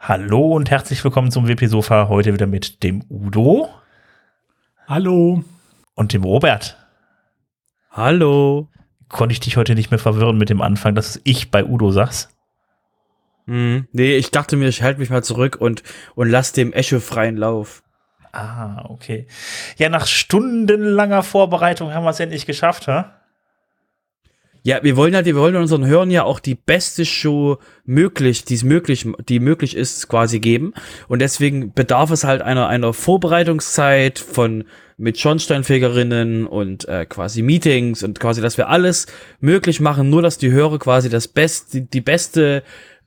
Hallo und herzlich willkommen zum WP-Sofa. Heute wieder mit dem Udo. Hallo. Und dem Robert. Hallo. Konnte ich dich heute nicht mehr verwirren mit dem Anfang, dass ich bei Udo sag's? Nee, ich dachte mir, ich halte mich mal zurück und lass dem Echo freien Lauf. Ah, okay. Ja, nach stundenlanger Vorbereitung haben wir es endlich geschafft, hä? Ja, wir wollen unseren Hörern ja auch die beste Show die möglich ist, quasi geben. Und deswegen bedarf es halt einer Vorbereitungszeit mit Schornsteinfegerinnen und quasi Meetings und quasi, dass wir alles möglich machen, nur dass die Hörer quasi die beste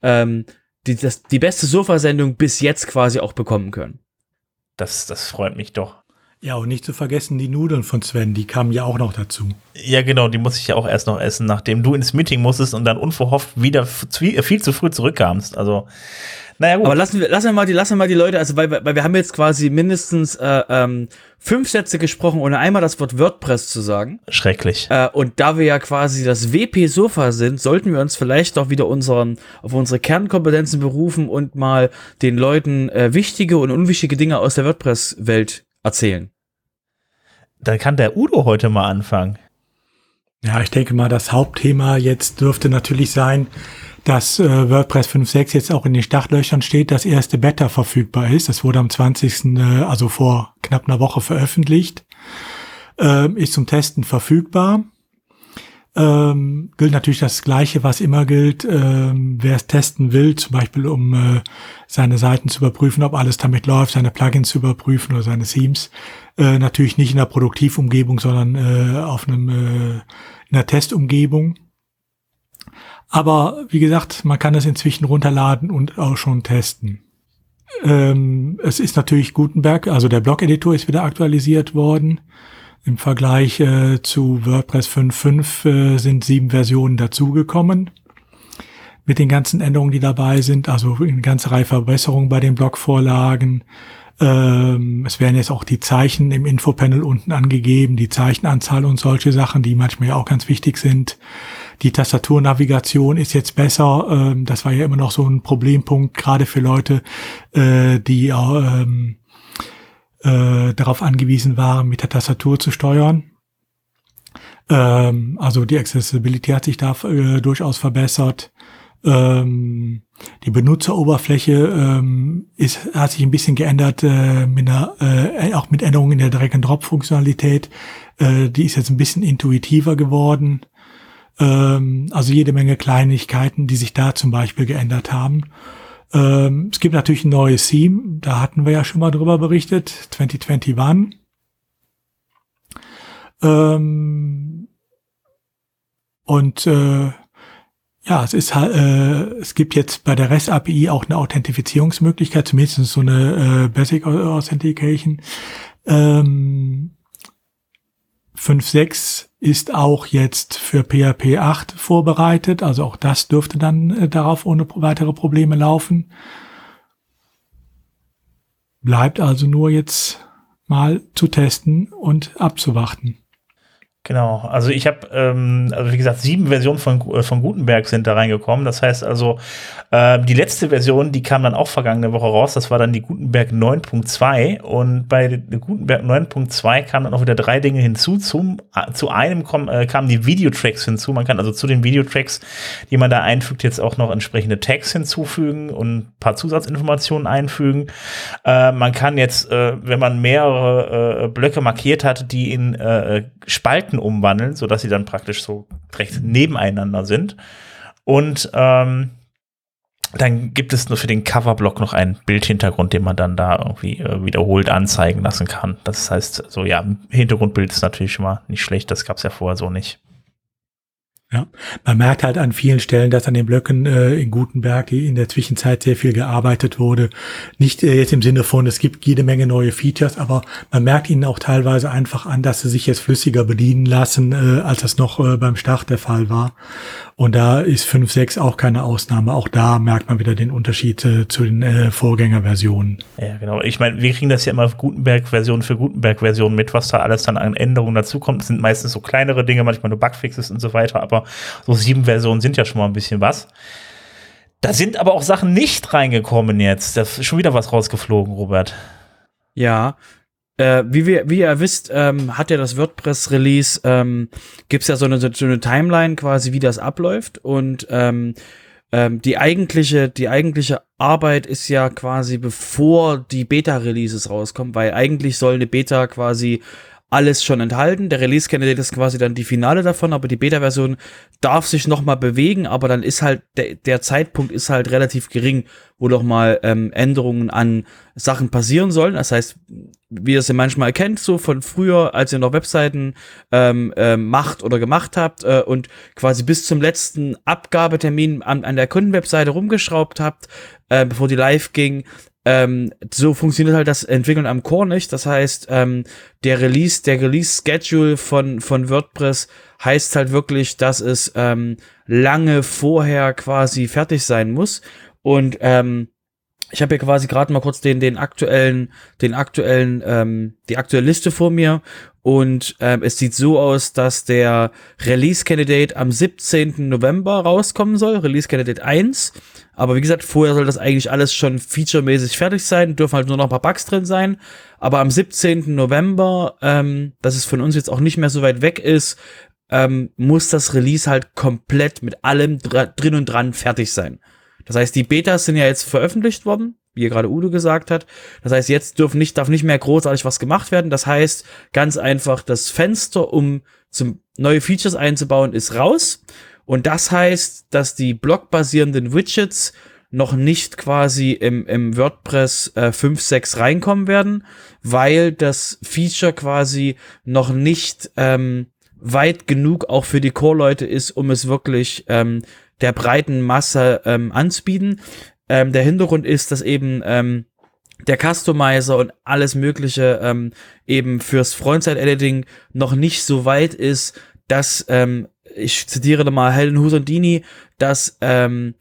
Sofasendung bis jetzt quasi auch bekommen können. Das freut mich doch. Ja, und nicht zu vergessen die Nudeln von Sven, die kamen ja auch noch dazu. Ja, genau, die muss ich ja auch erst noch essen, nachdem du ins Meeting musstest und dann unverhofft wieder viel zu früh zurückkamst. Also, naja, gut. Aber lassen wir mal die Leute, also weil wir haben jetzt quasi mindestens 5 Sätze gesprochen, ohne einmal das Wort WordPress zu sagen. Schrecklich. Und da wir ja quasi das WP-Sofa sind, sollten wir uns vielleicht doch wieder auf unsere Kernkompetenzen berufen und mal den Leuten wichtige und unwichtige Dinge aus der WordPress-Welt erzählen. Dann kann der Udo heute mal anfangen. Ja, ich denke mal, das Hauptthema jetzt dürfte natürlich sein, dass WordPress 5.6 jetzt auch in den Startlöchern steht, das erste Beta verfügbar ist. Das wurde am 20., also vor knapp einer Woche veröffentlicht. Ist zum Testen verfügbar. Gilt natürlich das Gleiche, was immer gilt. Wer es testen will, zum Beispiel um seine Seiten zu überprüfen, ob alles damit läuft, seine Plugins zu überprüfen oder seine Themes, natürlich nicht in der Produktivumgebung, sondern in einer Testumgebung. Aber wie gesagt, man kann es inzwischen runterladen und auch schon testen. Es ist natürlich Gutenberg, also der Blog-Editor ist wieder aktualisiert worden. Im Vergleich zu WordPress 5.5 sind 7 Versionen dazugekommen. Mit den ganzen Änderungen, die dabei sind, also eine ganze Reihe Verbesserungen bei den Blogvorlagen. Es werden jetzt auch die Zeichen im Infopanel unten angegeben, die Zeichenanzahl und solche Sachen, die manchmal ja auch ganz wichtig sind. Die Tastaturnavigation ist jetzt besser. Das war ja immer noch so ein Problempunkt, gerade für Leute, die darauf angewiesen waren, mit der Tastatur zu steuern. Also die Accessibility hat sich da durchaus verbessert. Die Benutzeroberfläche hat sich ein bisschen geändert, auch mit Änderungen in der Drag-and-Drop-Funktionalität. Die ist jetzt ein bisschen intuitiver geworden. Also jede Menge Kleinigkeiten, die sich da zum Beispiel geändert haben. Es gibt natürlich ein neues Theme, da hatten wir ja schon mal drüber berichtet, 2021. Es gibt jetzt bei der REST API auch eine Authentifizierungsmöglichkeit, zumindest so eine Basic Authentication. 5.6 ist auch jetzt für PHP 8 vorbereitet, also auch das dürfte dann darauf ohne weitere Probleme laufen. Bleibt also nur jetzt mal zu testen und abzuwarten. Genau, also ich habe, wie gesagt, 7 Versionen von Gutenberg sind da reingekommen. Das heißt also, die letzte Version, die kam dann auch vergangene Woche raus. Das war dann die Gutenberg 9.2 und bei der Gutenberg 9.2 kamen dann auch wieder 3 Dinge hinzu. Zu einem kamen die Videotracks hinzu. Man kann also zu den Videotracks, die man da einfügt, jetzt auch noch entsprechende Tags hinzufügen und ein paar Zusatzinformationen einfügen. Man kann jetzt, wenn man mehrere Blöcke markiert hat, die in Spalten umwandeln, sodass sie dann praktisch so recht nebeneinander sind. Und dann gibt es nur für den Coverblock noch einen Bildhintergrund, den man dann da irgendwie wiederholt anzeigen lassen kann. Das heißt, so ja, Hintergrundbild ist natürlich schon mal nicht schlecht, das gab es ja vorher so nicht. Ja, man merkt halt an vielen Stellen, dass an den Blöcken in Gutenberg in der Zwischenzeit sehr viel gearbeitet wurde. Nicht jetzt im Sinne von, es gibt jede Menge neue Features, aber man merkt ihnen auch teilweise einfach an, dass sie sich jetzt flüssiger bedienen lassen, als das noch beim Start der Fall war. Und da ist 5.6 auch keine Ausnahme. Auch da merkt man wieder den Unterschied zu den Vorgängerversionen. Ja, genau. Ich meine, wir kriegen das ja immer Gutenberg-Version für Gutenberg-Version mit, was da alles dann an Änderungen dazukommt. Das sind meistens so kleinere Dinge, manchmal nur Bugfixes und so weiter, aber so 7 Versionen sind ja schon mal ein bisschen was. Da sind aber auch Sachen nicht reingekommen jetzt. Da ist schon wieder was rausgeflogen, Robert. Ja, wie ihr wisst, hat ja das WordPress-Release, gibt es ja so eine Timeline quasi, wie das abläuft. Und die eigentliche Arbeit ist ja quasi, bevor die Beta-Releases rauskommen, weil eigentlich soll eine Beta quasi alles schon enthalten. Der Release-Candidate ist quasi dann die Finale davon, aber die Beta-Version darf sich noch mal bewegen, aber dann ist halt, der Zeitpunkt ist halt relativ gering, wo noch mal Änderungen an Sachen passieren sollen. Das heißt, wie ihr es ja manchmal kennt, so von früher, als ihr noch Webseiten macht oder gemacht habt und quasi bis zum letzten Abgabetermin an der Kundenwebseite rumgeschraubt habt, bevor die live ging. So funktioniert halt das Entwickeln am Core nicht. Das heißt, der Release-Schedule von WordPress heißt halt wirklich, dass es lange vorher quasi fertig sein muss. Und ich habe hier quasi gerade mal kurz die aktuelle Liste vor mir. Und es sieht so aus, dass der Release Candidate am 17. November rauskommen soll, Release Candidate 1. Aber wie gesagt, vorher soll das eigentlich alles schon featuremäßig fertig sein, dürfen halt nur noch ein paar Bugs drin sein. Aber am 17. November, dass es von uns jetzt auch nicht mehr so weit weg ist, muss das Release halt komplett mit allem drin und dran fertig sein. Das heißt, die Betas sind ja jetzt veröffentlicht worden, wie gerade Udo gesagt hat. Das heißt, jetzt darf nicht mehr großartig was gemacht werden. Das heißt, ganz einfach, das Fenster, um neue Features einzubauen, ist raus. Und das heißt, dass die blockbasierenden Widgets noch nicht quasi im WordPress 5.6 reinkommen werden, weil das Feature quasi noch nicht weit genug auch für die Core-Leute ist, um es wirklich der breiten Masse anzubieten. Der Hintergrund ist, dass eben der Customizer und alles Mögliche eben fürs Frontside-Editing noch nicht so weit ist, dass ich zitiere da mal Helen Husandini, dass der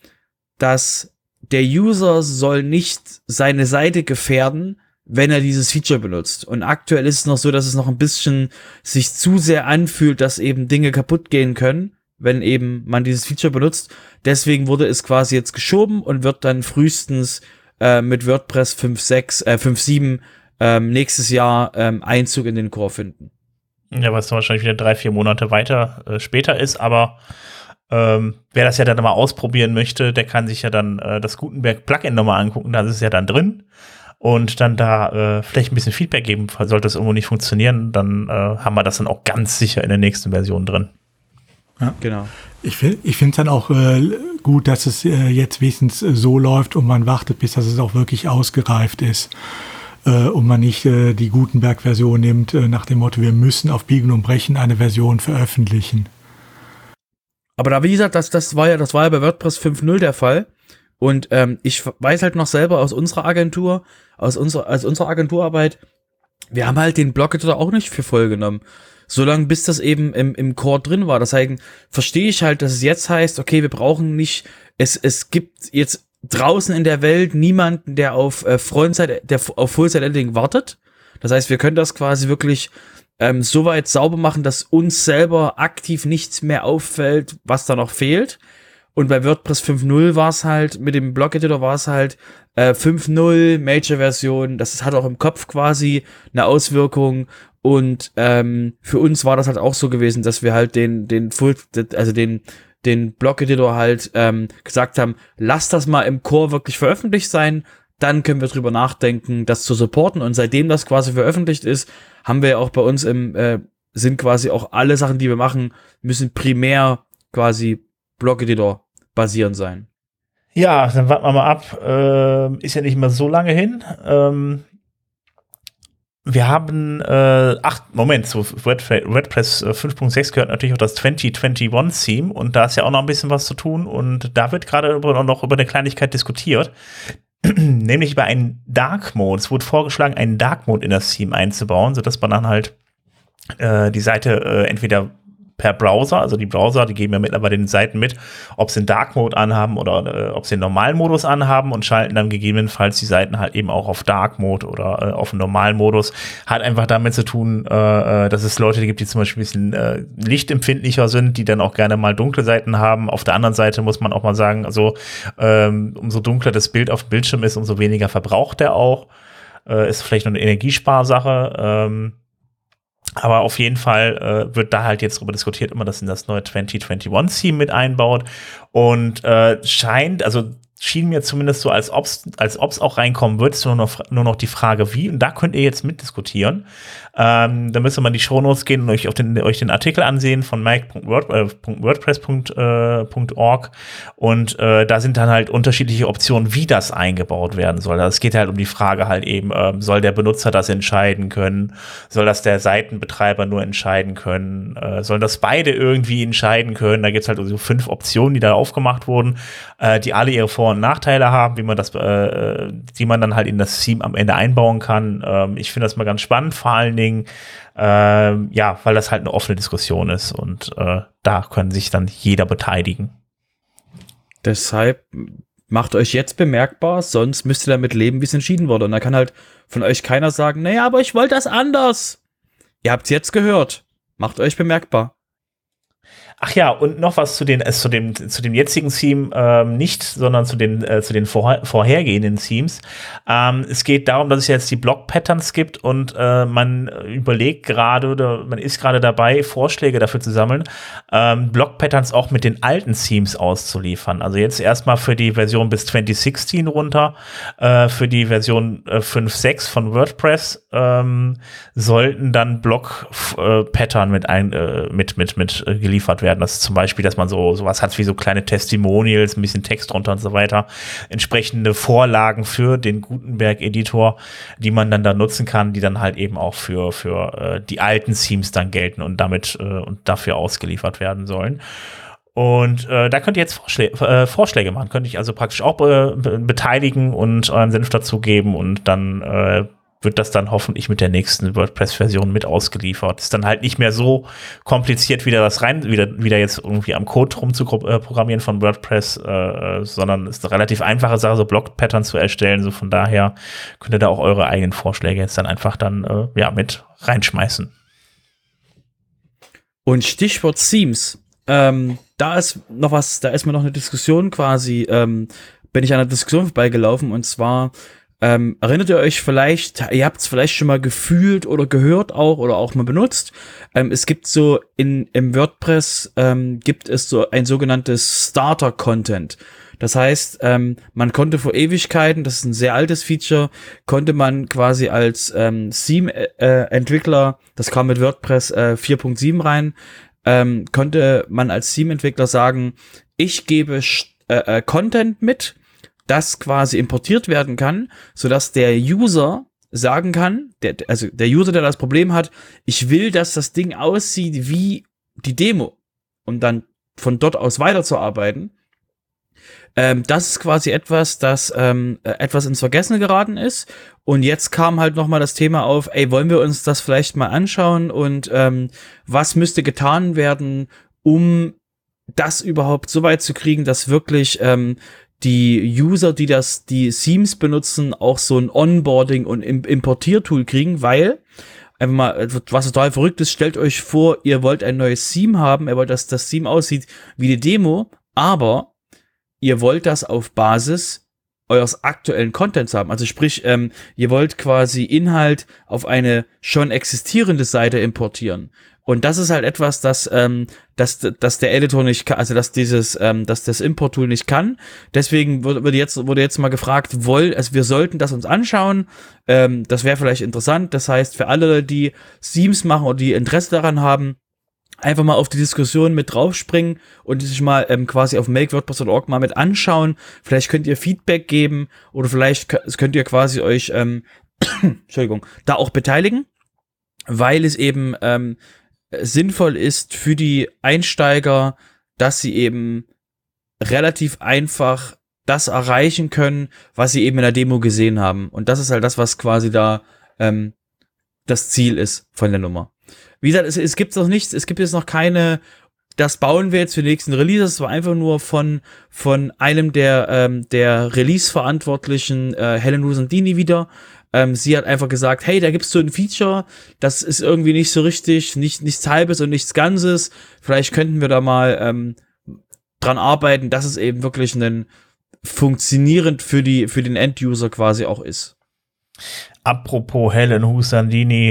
User soll nicht seine Seite gefährden, wenn er dieses Feature benutzt. Und aktuell ist es noch so, dass es noch ein bisschen sich zu sehr anfühlt, dass eben Dinge kaputt gehen können, wenn eben man dieses Feature benutzt. Deswegen wurde es quasi jetzt geschoben und wird dann frühestens mit WordPress 5.7 nächstes Jahr Einzug in den Core finden. Ja, was dann wahrscheinlich wieder 3-4 Monate weiter später ist, aber wer das ja dann mal ausprobieren möchte, der kann sich ja dann das Gutenberg-Plugin nochmal angucken, da ist es ja dann drin und dann da vielleicht ein bisschen Feedback geben, sollte das irgendwo nicht funktionieren, dann haben wir das dann auch ganz sicher in der nächsten Version drin. Ja, genau. Ich finde es dann auch gut, dass es jetzt wenigstens so läuft und man wartet, bis das es auch wirklich ausgereift ist. Und man nicht die Gutenberg-Version nimmt, nach dem Motto, wir müssen auf Biegen und Brechen eine Version veröffentlichen. Aber da, wie gesagt, das war ja bei WordPress 5.0 der Fall. Und ich weiß halt noch selber aus unserer Agentur, aus unserer Agenturarbeit, wir haben halt den Blog-Editor auch nicht für voll genommen. Solange bis das eben im Core drin war. Das heißt, verstehe ich halt, dass es jetzt heißt, okay, wir brauchen nicht, es gibt jetzt draußen in der Welt niemanden, der auf Full-Side-Editing wartet. Das heißt, wir können das quasi wirklich so weit sauber machen, dass uns selber aktiv nichts mehr auffällt, was da noch fehlt. Und bei WordPress 5.0 war es halt, mit dem Blog-Editor war es halt 5.0 Major-Version. Das hat auch im Kopf quasi eine Auswirkung. Und für uns war das halt auch so gewesen, dass wir halt den Blog-Editor halt gesagt haben, lass das mal im Core wirklich veröffentlicht sein, dann können wir drüber nachdenken, das zu supporten. Und seitdem das quasi veröffentlicht ist, haben wir auch bei uns sind quasi auch alle Sachen, die wir machen, müssen primär quasi Blog-Editor basierend sein. Ja, dann warten wir mal ab. Ist ja nicht mehr so lange hin. Wir haben, zu WordPress 5.6 gehört natürlich auch das 2021-Theme und da ist ja auch noch ein bisschen was zu tun und da wird gerade noch über eine Kleinigkeit diskutiert, nämlich über einen Dark Mode. Es wurde vorgeschlagen, einen Dark Mode in das Theme einzubauen, sodass man dann halt die Seite entweder per Browser. Also die Browser, die geben ja mittlerweile den Seiten mit, ob sie den Dark Mode anhaben oder ob sie den normalen Modus anhaben und schalten dann gegebenenfalls die Seiten halt eben auch auf Dark Mode oder auf den normalen Modus. Hat einfach damit zu tun, dass es Leute gibt, die zum Beispiel ein bisschen lichtempfindlicher sind, die dann auch gerne mal dunkle Seiten haben. Auf der anderen Seite muss man auch mal sagen, also umso dunkler das Bild auf dem Bildschirm ist, umso weniger verbraucht der auch. Ist vielleicht nur eine Energiesparsache. Aber auf jeden Fall wird da halt jetzt darüber diskutiert, immer das in das neue 2021-Theme mit einbaut. Und schien mir zumindest so, als ob's auch reinkommen wird, ist nur noch die Frage, wie. Und da könnt ihr jetzt mitdiskutieren. Da müsste man in die Shownotes gehen und euch den Artikel ansehen von mike.wordpress.org. Und da sind dann halt unterschiedliche Optionen, wie das eingebaut werden soll. Also es geht halt um die Frage halt eben, soll der Benutzer das entscheiden können? Soll das der Seitenbetreiber nur entscheiden können? Sollen das beide irgendwie entscheiden können? Da gibt's halt so 5 Optionen, die da aufgemacht wurden, die alle ihre Vor- und Nachteile haben, die man dann halt in das Theme am Ende einbauen kann. Ich finde das mal ganz spannend, vor allen Dingen, weil das halt eine offene Diskussion ist und da können sich dann jeder beteiligen. Deshalb macht euch jetzt bemerkbar, sonst müsst ihr damit leben, wie es entschieden wurde. Und da kann halt von euch keiner sagen, naja, aber ich wollte das anders. Ihr habt's jetzt gehört. Macht euch bemerkbar. Ach ja, und noch was zu dem jetzigen Theme nicht, sondern zu den vorhergehenden Themes. Es geht darum, dass es jetzt die Block-Patterns gibt und man überlegt gerade oder man ist gerade dabei, Vorschläge dafür zu sammeln, Block-Patterns auch mit den alten Themes auszuliefern. Also jetzt erstmal für die Version bis 2016 runter, für die Version 5.6 von WordPress sollten dann Block-Pattern mit geliefert werden. Das ist zum Beispiel, dass man sowas hat wie so kleine Testimonials, ein bisschen Text drunter und so weiter. Entsprechende Vorlagen für den Gutenberg-Editor, die man dann da nutzen kann, die dann halt eben auch für die alten Themes dann gelten und damit und dafür ausgeliefert werden sollen. Und da könnt ihr jetzt Vorschläge machen. Könnt ich also praktisch auch beteiligen und euren Senf dazugeben und dann wird das dann hoffentlich mit der nächsten WordPress-Version mit ausgeliefert. Ist dann halt nicht mehr so kompliziert, wieder jetzt irgendwie am Code rumzuprogrammieren von WordPress, sondern ist eine relativ einfache Sache, so Block-Pattern zu erstellen. So von daher könnt ihr da auch eure eigenen Vorschläge jetzt dann einfach dann mit reinschmeißen. Und Stichwort Themes. Da ist mir noch eine Diskussion quasi, bin ich an einer Diskussion vorbeigelaufen und zwar erinnert ihr euch vielleicht, ihr habt es vielleicht schon mal gefühlt oder gehört oder auch mal benutzt. Es gibt so im WordPress gibt es so ein sogenanntes Starter-Content. Das heißt, man konnte vor Ewigkeiten, das ist ein sehr altes Feature, konnte man quasi als Theme-Entwickler, das kam mit WordPress 4.7 rein, konnte man als Theme-Entwickler sagen, ich gebe Content mit, das quasi importiert werden kann, sodass der User sagen kann, der User, der das Problem hat, ich will, dass das Ding aussieht wie die Demo, um dann von dort aus weiterzuarbeiten. Das ist quasi etwas, das etwas ins Vergessen geraten ist. Und jetzt kam halt nochmal das Thema auf, wollen wir uns das vielleicht mal anschauen und was müsste getan werden, um das überhaupt so weit zu kriegen, dass wirklich die User, die Themes benutzen, auch so ein Onboarding- und Importiertool kriegen, weil, einfach mal, was total verrückt ist, stellt euch vor, ihr wollt ein neues Theme haben, ihr wollt, dass das Theme aussieht wie die Demo, aber ihr wollt das auf Basis eures aktuellen Contents haben. Also sprich, ihr wollt quasi Inhalt auf eine schon existierende Seite importieren. Und das ist halt etwas, dass der Editor nicht kann, also dass das Import-Tool nicht kann. Deswegen wurde jetzt mal gefragt, wir sollten das uns anschauen. Das wäre vielleicht interessant. Das heißt, für alle, die Themes machen oder die Interesse daran haben, einfach mal auf die Diskussion mit draufspringen und sich mal quasi auf makewordpress.org mal mit anschauen. Vielleicht könnt ihr Feedback geben oder vielleicht könnt ihr quasi euch Entschuldigung, da auch beteiligen, weil es eben sinnvoll ist für die Einsteiger, dass sie eben relativ einfach das erreichen können, was sie eben in der Demo gesehen haben. Und das ist halt das, was quasi da das Ziel ist von der Nummer. Wie gesagt, es gibt noch nichts, es gibt jetzt noch keine, das bauen wir jetzt für die nächsten Releases. Es war einfach nur von einem der Release-Verantwortlichen, Helen Husandini wieder. Sie hat einfach gesagt, hey, da gibt's so ein Feature, das ist irgendwie nicht so richtig, nichts Halbes und nichts Ganzes. Vielleicht könnten wir da mal dran arbeiten, dass es eben wirklich funktionierend für den End-User quasi auch ist. Apropos Helen Husandini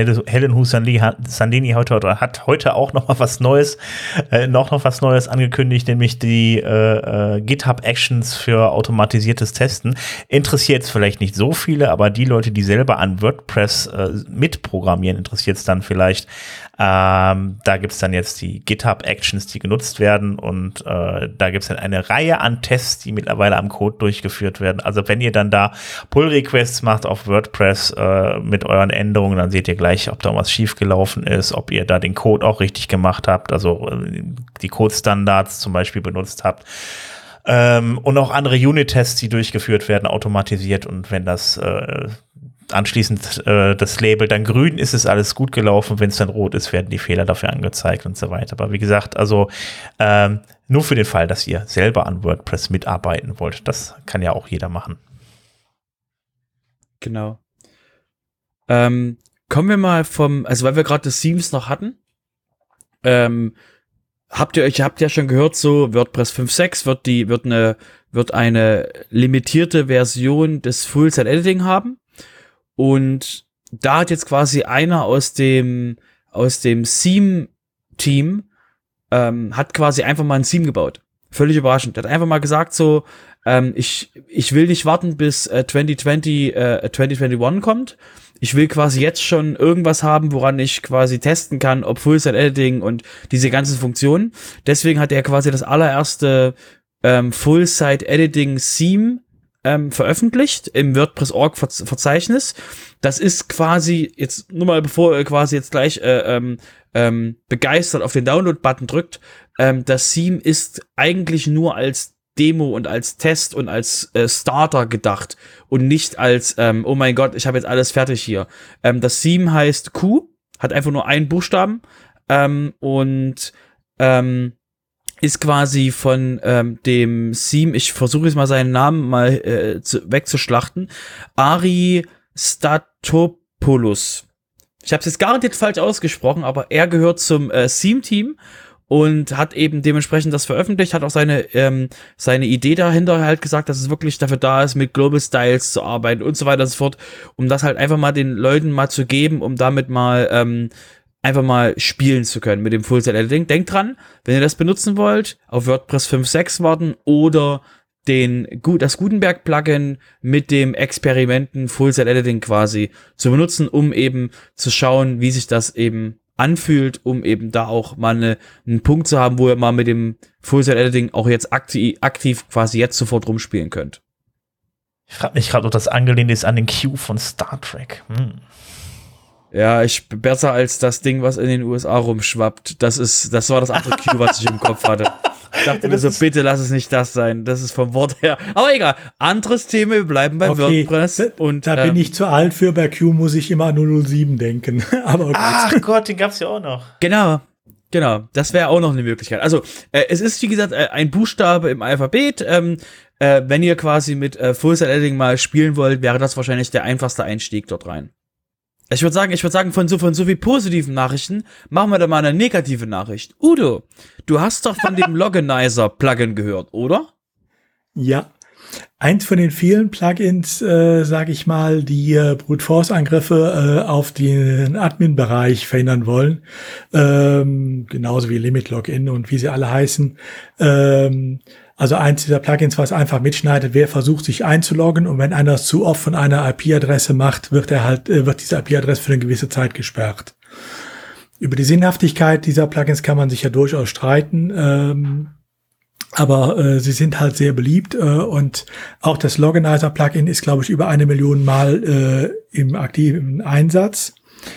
hat heute auch noch mal was Neues, angekündigt, nämlich die GitHub Actions für automatisiertes Testen. Interessiert es vielleicht nicht so viele, aber die Leute, die selber an WordPress mitprogrammieren, interessiert es dann vielleicht. Da gibt es dann jetzt die GitHub Actions, die genutzt werden, und da gibt es dann eine Reihe an Tests, die mittlerweile am Code durchgeführt werden. Also wenn ihr dann da Pull-Requests macht auf WordPress mit euren Änderungen, dann seht ihr gleich, ob da was schiefgelaufen ist, ob ihr da den Code auch richtig gemacht habt, also die Code-Standards zum Beispiel benutzt habt. Und auch andere Unit-Tests, die durchgeführt werden, automatisiert, und wenn das anschließend das Label dann grün ist, ist alles gut gelaufen. Wenn es dann rot ist, werden die Fehler dafür angezeigt und so weiter. Aber wie gesagt, also nur für den Fall, dass ihr selber an WordPress mitarbeiten wollt. Das kann ja auch jeder machen. Genau. Kommen wir mal also weil wir gerade das Themes noch hatten, habt ihr ja schon gehört, so WordPress 5.6 wird eine limitierte Version des Full-Site-Editing haben. Und da hat jetzt quasi einer aus dem Theme-Team hat quasi einfach mal ein Theme gebaut. Völlig überraschend. Der hat einfach mal gesagt so, ich will nicht warten, bis 2021 kommt. Ich will quasi jetzt schon irgendwas haben, woran ich quasi testen kann, ob Full-Site-Editing und diese ganzen Funktionen. Deswegen hat er quasi das allererste Full-Site-Editing-Theme veröffentlicht im WordPress.org-Verzeichnis. Das ist quasi, jetzt nur mal bevor ihr quasi jetzt gleich begeistert auf den Download-Button drückt, das Theme ist eigentlich nur als Demo und als Test und als Starter gedacht und nicht als, oh mein Gott, ich habe jetzt alles fertig hier. Das Theme heißt Q, hat einfach nur einen Buchstaben und ist quasi von dem Theme, ich versuche jetzt mal seinen Namen mal wegzuschlachten, Ari Statopoulos. Ich habe es jetzt garantiert falsch ausgesprochen, aber er gehört zum Theme-Team und hat eben dementsprechend das veröffentlicht, hat auch seine Idee dahinter halt gesagt, dass es wirklich dafür da ist, mit Global Styles zu arbeiten und so weiter und so fort, um das halt einfach mal den Leuten mal zu geben, um damit mal einfach mal spielen zu können mit dem Full-Site-Editing. Denkt dran, wenn ihr das benutzen wollt, auf WordPress 5.6 warten oder das Gutenberg-Plugin mit dem Experimenten Full-Site-Editing quasi zu benutzen, um eben zu schauen, wie sich das eben anfühlt, um eben da auch mal einen Punkt zu haben, wo ihr mal mit dem Full-Site-Editing auch jetzt aktiv quasi jetzt sofort rumspielen könnt. Ich frage mich gerade, ob das angelehnt ist an den Q von Star Trek. Ja, besser als das Ding, was in den USA rumschwappt. Das war das andere Q, was ich im Kopf hatte. Ich dachte mir so, bitte lass es nicht das sein. Das ist vom Wort her. Aber egal, anderes Thema, wir bleiben bei WordPress. Und da bin ich zu alt für, bei Q muss ich immer an 007 denken. Aber okay. Ach Gott, den gab's ja auch noch. Genau, das wäre auch noch eine Möglichkeit. Also, es ist, wie gesagt, ein Buchstabe im Alphabet. Wenn ihr quasi mit Full-Site-Editing mal spielen wollt, wäre das wahrscheinlich der einfachste Einstieg dort rein. Ich würde sagen, von so viel positiven Nachrichten machen wir da mal eine negative Nachricht. Udo, du hast doch von dem Loganizer-Plugin gehört, oder? Ja, eins von den vielen Plugins, sage ich mal, die Brute-Force-Angriffe auf den Admin-Bereich verhindern wollen. Genauso wie Limit-Login und wie sie alle heißen. Also eins dieser Plugins, was einfach mitschneidet, wer versucht, sich einzuloggen, und wenn einer es zu oft von einer IP-Adresse macht, wird diese IP-Adresse für eine gewisse Zeit gesperrt. Über die Sinnhaftigkeit dieser Plugins kann man sich ja durchaus streiten, aber sie sind halt sehr beliebt, und auch das Loganizer-Plugin ist, glaube ich, über 1 Million Mal im aktiven Einsatz.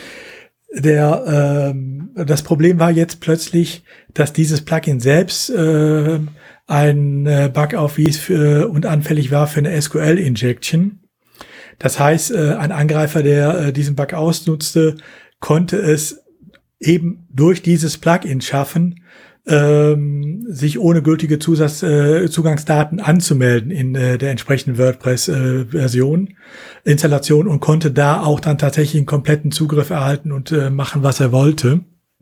Das Problem war jetzt plötzlich, dass dieses Plugin selbst ein Bug aufwies und anfällig war für eine SQL-Injection. Das heißt, ein Angreifer, der diesen Bug ausnutzte, konnte es eben durch dieses Plugin schaffen, sich ohne gültige Zugangsdaten anzumelden in der entsprechenden WordPress-Version, Installation, und konnte da auch dann tatsächlich einen kompletten Zugriff erhalten und machen, was er wollte.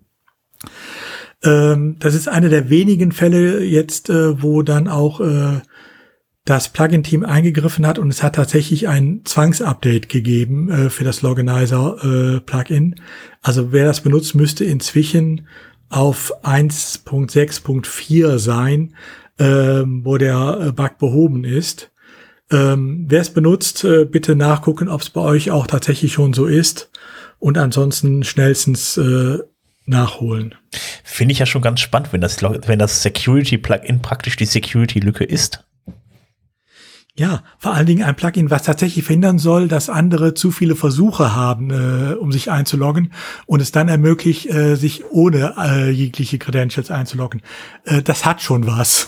Das ist einer der wenigen Fälle jetzt, wo dann auch das Plugin-Team eingegriffen hat, und es hat tatsächlich ein Zwangsupdate gegeben für das Loganizer-Plugin. Also wer das benutzt, müsste inzwischen auf 1.6.4 sein, wo der Bug behoben ist. Wer es benutzt, bitte nachgucken, ob es bei euch auch tatsächlich schon so ist, und ansonsten schnellstens nachholen. Finde ich ja schon ganz spannend, wenn das Security-Plugin praktisch die Security-Lücke ist. Ja, vor allen Dingen ein Plugin, was tatsächlich verhindern soll, dass andere zu viele Versuche haben, um sich einzuloggen, und es dann ermöglicht, sich ohne jegliche Credentials einzuloggen. Das hat schon was.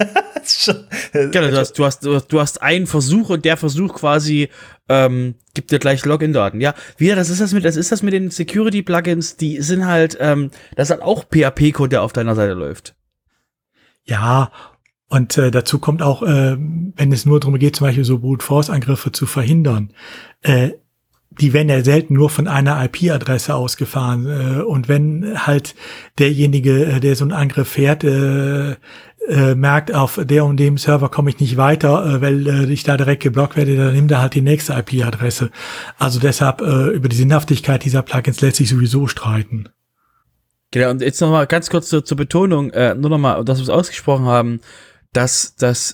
Genau, du hast einen Versuch, und der Versuch quasi gibt dir gleich Login-Daten. Ja, das ist das mit den Security-Plugins, die sind halt, das ist halt auch PHP-Code, der auf deiner Seite läuft. Ja, und dazu kommt auch, wenn es nur darum geht, zum Beispiel so Brute-Force-Angriffe zu verhindern, die werden ja selten nur von einer IP-Adresse ausgefahren. Und wenn halt derjenige, der so einen Angriff fährt, merkt, auf der und dem Server komme ich nicht weiter, weil ich da direkt geblockt werde, dann nimmt er halt die nächste IP-Adresse. Also deshalb über die Sinnhaftigkeit dieser Plugins lässt sich sowieso streiten. Genau, und jetzt nochmal ganz kurz zur Betonung, nur nochmal, dass wir es ausgesprochen haben, dass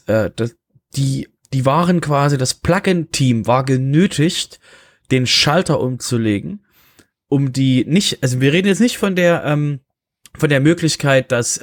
die waren quasi, das Plugin-Team war genötigt, den Schalter umzulegen, um die nicht, also wir reden jetzt nicht von der Möglichkeit, dass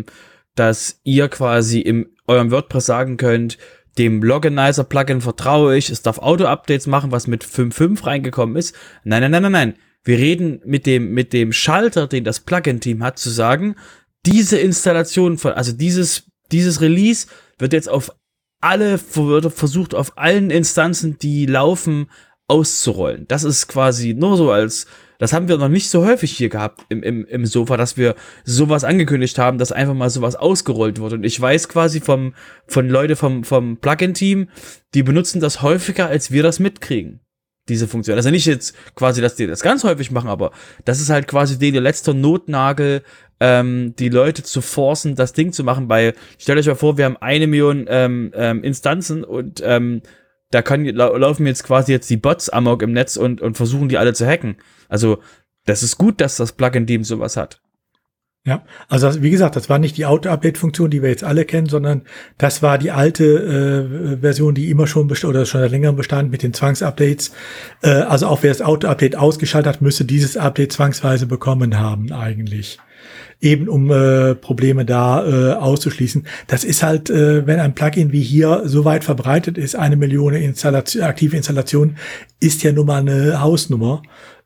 ihr quasi in eurem WordPress sagen könnt, dem Loganizer-Plugin vertraue ich, es darf Auto-Updates machen, was mit 5.5 reingekommen ist. Nein. Wir reden mit dem Schalter, den das Plugin-Team hat, zu sagen, diese Installation also dieses Release wird jetzt wird versucht, auf allen Instanzen, die laufen, auszurollen. Das ist quasi nur so das haben wir noch nicht so häufig hier gehabt im Sofa, dass wir sowas angekündigt haben, dass einfach mal sowas ausgerollt wird. Und ich weiß quasi von Leute vom Plugin-Team, die benutzen das häufiger, als wir das mitkriegen, diese Funktion. Also nicht jetzt quasi, dass die das ganz häufig machen, aber das ist halt quasi der letzte Notnagel, die Leute zu forcen, das Ding zu machen, weil, stellt euch mal vor, wir haben 1 Million Instanzen, und da laufen jetzt quasi die Bots amok im Netz und versuchen die alle zu hacken. Also das ist gut, dass das Plugin-Team sowas hat. Ja, also wie gesagt, das war nicht die Auto-Update-Funktion, die wir jetzt alle kennen, sondern das war die alte Version, die immer schon oder schon seit längerem bestand mit den Zwangsupdates. Also auch wer das Auto-Update ausgeschaltet hat, müsste dieses Update zwangsweise bekommen haben eigentlich. Eben um Probleme da auszuschließen. Das ist halt, wenn ein Plugin wie hier so weit verbreitet ist, 1 Million aktive Installationen, ist ja nun mal eine Hausnummer.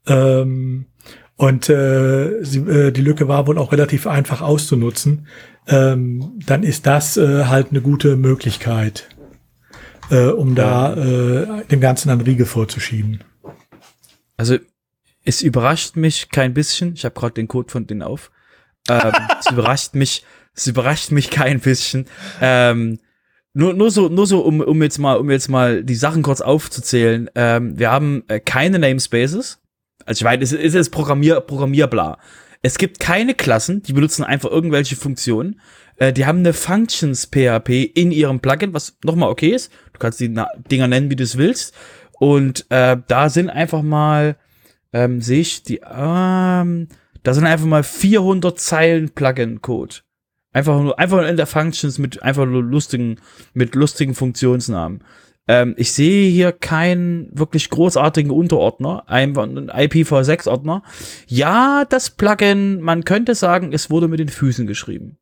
Und die Lücke war wohl auch relativ einfach auszunutzen. Dann ist das halt eine gute Möglichkeit, um da dem Ganzen einen Riegel vorzuschieben. Also es überrascht mich kein bisschen. Ich habe gerade den Code von denen auf. Es überrascht mich kein bisschen. Nur so, um jetzt mal die Sachen kurz aufzuzählen. Wir haben keine Namespaces. Also ich meine, es ist Programmierbla. Es gibt keine Klassen, die benutzen einfach irgendwelche Funktionen. Die haben eine Functions-PHP in ihrem Plugin, was nochmal okay ist. Du kannst die Dinger nennen, wie du es willst. Und da sind einfach mal, sehe ich da sind einfach mal 400 Zeilen Plugin-Code. Einfach nur in der Functions mit lustigen Funktionsnamen. Ich sehe hier keinen wirklich großartigen Unterordner, einfach einen IPv6-Ordner. Ja, das Plugin, man könnte sagen, es wurde mit den Füßen geschrieben.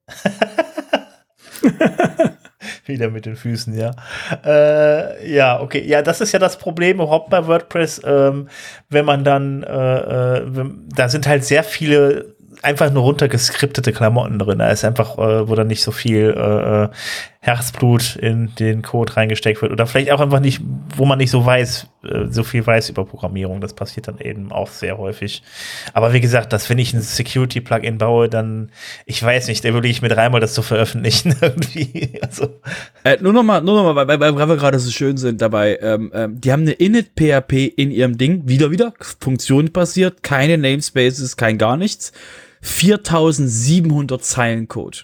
Wieder mit den Füßen, ja. Ja, okay. Ja, das ist ja das Problem überhaupt bei WordPress, wenn man dann, da sind halt sehr viele einfach nur runtergeskriptete Klamotten drin. Da ist einfach, wo dann nicht so viel Herzblut in den Code reingesteckt wird. Oder vielleicht auch einfach nicht, wo man nicht so weiß, so viel weiß über Programmierung. Das passiert dann eben auch sehr häufig. Aber wie gesagt, wenn ich ein Security-Plugin baue, dann, ich weiß nicht, da überlege ich mir dreimal, das zu veröffentlichen irgendwie. Also. Nur noch mal, weil wir gerade so schön sind dabei. Die haben eine Init-PHP in ihrem Ding, wieder, funktionenbasiert, keine Namespaces, kein gar nichts. 4700 Zeilen Code.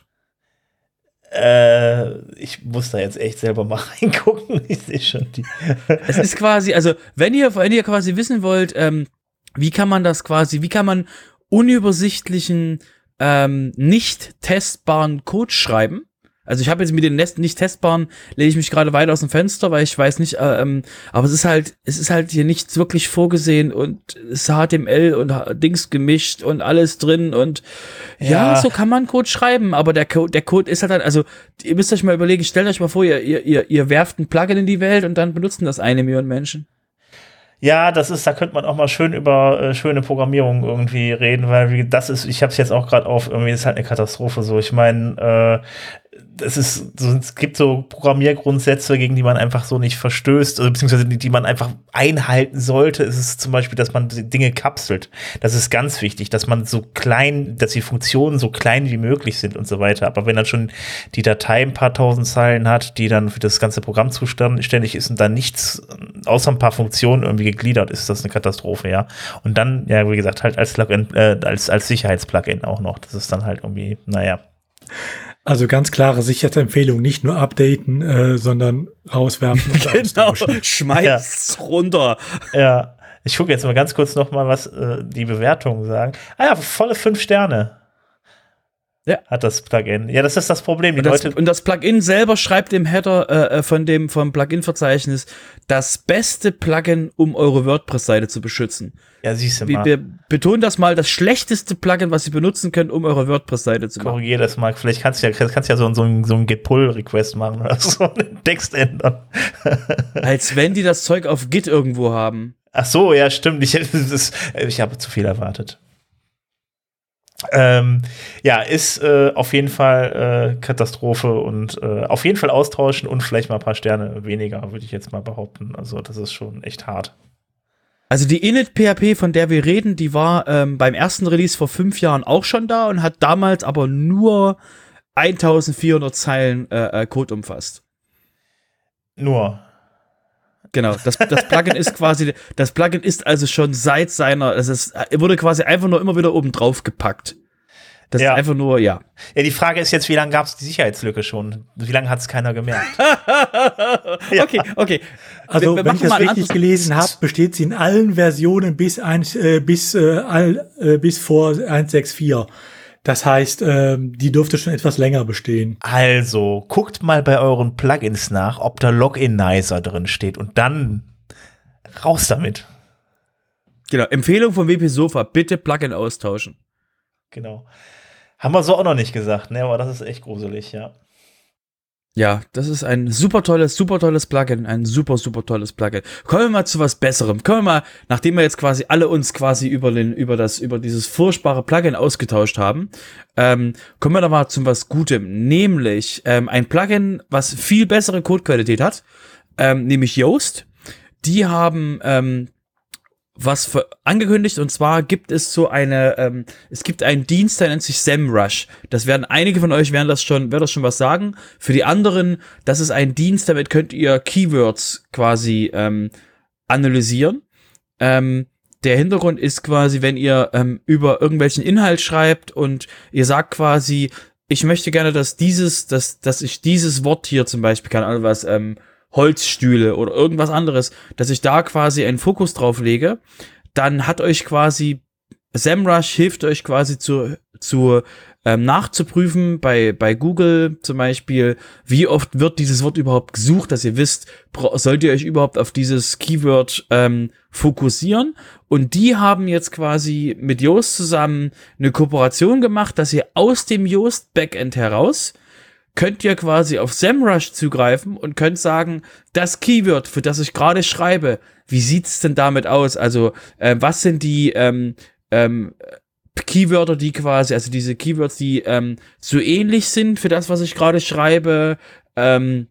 Ich muss da jetzt echt selber mal reingucken. Ich sehe schon die. Es ist quasi, also wenn ihr quasi wissen wollt, wie kann man unübersichtlichen, nicht testbaren Code schreiben? Also ich habe jetzt mit den nicht testbaren, lege ich mich gerade weit aus dem Fenster, weil ich weiß nicht, aber es ist halt hier nichts wirklich vorgesehen und es ist HTML und Dings gemischt und alles drin und ja, so kann man Code schreiben, aber der Code ist halt, also ihr müsst euch mal überlegen, stellt euch mal vor, ihr werft ein Plugin in die Welt und dann benutzen das 1 Million Menschen. Ja, da könnte man auch mal schön über schöne Programmierung irgendwie reden, weil ich habe es jetzt auch gerade auf, irgendwie ist halt eine Katastrophe so. Ich meine, es gibt so Programmiergrundsätze, gegen die man einfach so nicht verstößt, also beziehungsweise die man einfach einhalten sollte. Es ist zum Beispiel, dass man Dinge kapselt. Das ist ganz wichtig, dass die Funktionen so klein wie möglich sind und so weiter. Aber wenn dann schon die Datei ein paar tausend Zeilen hat, die dann für das ganze Programm zuständig ist und dann nichts außer ein paar Funktionen irgendwie gegliedert, ist das eine Katastrophe, ja. Und dann, ja, wie gesagt, halt als Plugin, als Sicherheitsplugin auch noch. Das ist dann halt irgendwie, naja. Also ganz klare Sicherheitsempfehlung, nicht nur updaten, sondern rauswerfen und austauschen. Schmeiß runter. Ja, ich gucke jetzt mal ganz kurz noch mal, was die Bewertungen sagen. Ah ja, volle 5 Sterne. Ja. Hat das Plugin. Ja, das ist das Problem. Und das Plugin selber schreibt im Header vom Plugin-Verzeichnis das beste Plugin, um eure WordPress-Seite zu beschützen. Ja, siehst du mal. Wir betonen das mal, das schlechteste Plugin, was ihr benutzen könnt, um eure WordPress-Seite zu machen. Korrigier das mal. Vielleicht kannst du ja so ein Get-Pull-Request machen oder so, den Text ändern. Als wenn die das Zeug auf Git irgendwo haben. Ach so, ja, stimmt. Ich habe zu viel erwartet. Ja, ist auf jeden Fall Katastrophe und auf jeden Fall austauschen und vielleicht mal ein paar Sterne weniger, würde ich jetzt mal behaupten. Also das ist schon echt hart. Also die Init-PHP, von der wir reden, die war beim ersten Release vor 5 Jahren auch schon da und hat damals aber nur 1400 Zeilen Code umfasst. Nur. Genau, das Plugin ist also schon seit wurde quasi einfach nur immer wieder oben drauf gepackt. Das ist einfach nur, ja. Ja, die Frage ist jetzt, wie lange gab es die Sicherheitslücke schon? Wie lange hat es keiner gemerkt? Okay. Also, wenn ich das richtig gelesen habe, besteht sie in allen Versionen bis vor 1.6.4. Das heißt, die dürfte schon etwas länger bestehen. Also, guckt mal bei euren Plugins nach, ob da Loginizer drin steht und dann raus damit. Genau, Empfehlung von WP Sofa, bitte Plugin austauschen. Genau. Haben wir so auch noch nicht gesagt, ne? Aber das ist echt gruselig, ja. Ja, das ist ein super tolles Plugin, ein super tolles Plugin. Kommen wir mal zu was Besserem. Nachdem wir jetzt quasi alle uns quasi über dieses furchtbare Plugin ausgetauscht haben, kommen wir doch mal zu was Gutem, nämlich ein Plugin, was viel bessere Codequalität hat, nämlich Yoast. Die haben was angekündigt, und zwar gibt es es gibt einen Dienst, der nennt sich SEMrush. Das werden einige von euch werden das schon was sagen. Für die anderen, das ist ein Dienst, damit könnt ihr Keywords quasi analysieren. Der Hintergrund ist quasi, wenn ihr über irgendwelchen Inhalt schreibt und ihr sagt quasi, ich möchte gerne, dass ich dieses Wort hier zum Beispiel, keine Ahnung was, Holzstühle oder irgendwas anderes, dass ich da quasi einen Fokus drauf lege, dann hat euch quasi SEMrush hilft euch quasi nachzuprüfen bei Google zum Beispiel, wie oft wird dieses Wort überhaupt gesucht, dass ihr wisst, sollt ihr euch überhaupt auf dieses Keyword fokussieren. Und die haben jetzt quasi mit Yoast zusammen eine Kooperation gemacht, dass ihr aus dem Yoast Backend heraus könnt ihr quasi auf SEMrush zugreifen und könnt sagen, das Keyword, für das ich gerade schreibe, wie sieht's denn damit aus? Also, was sind die Keywörter, die quasi, also diese Keywords, die so ähnlich sind für das, was ich gerade schreibe,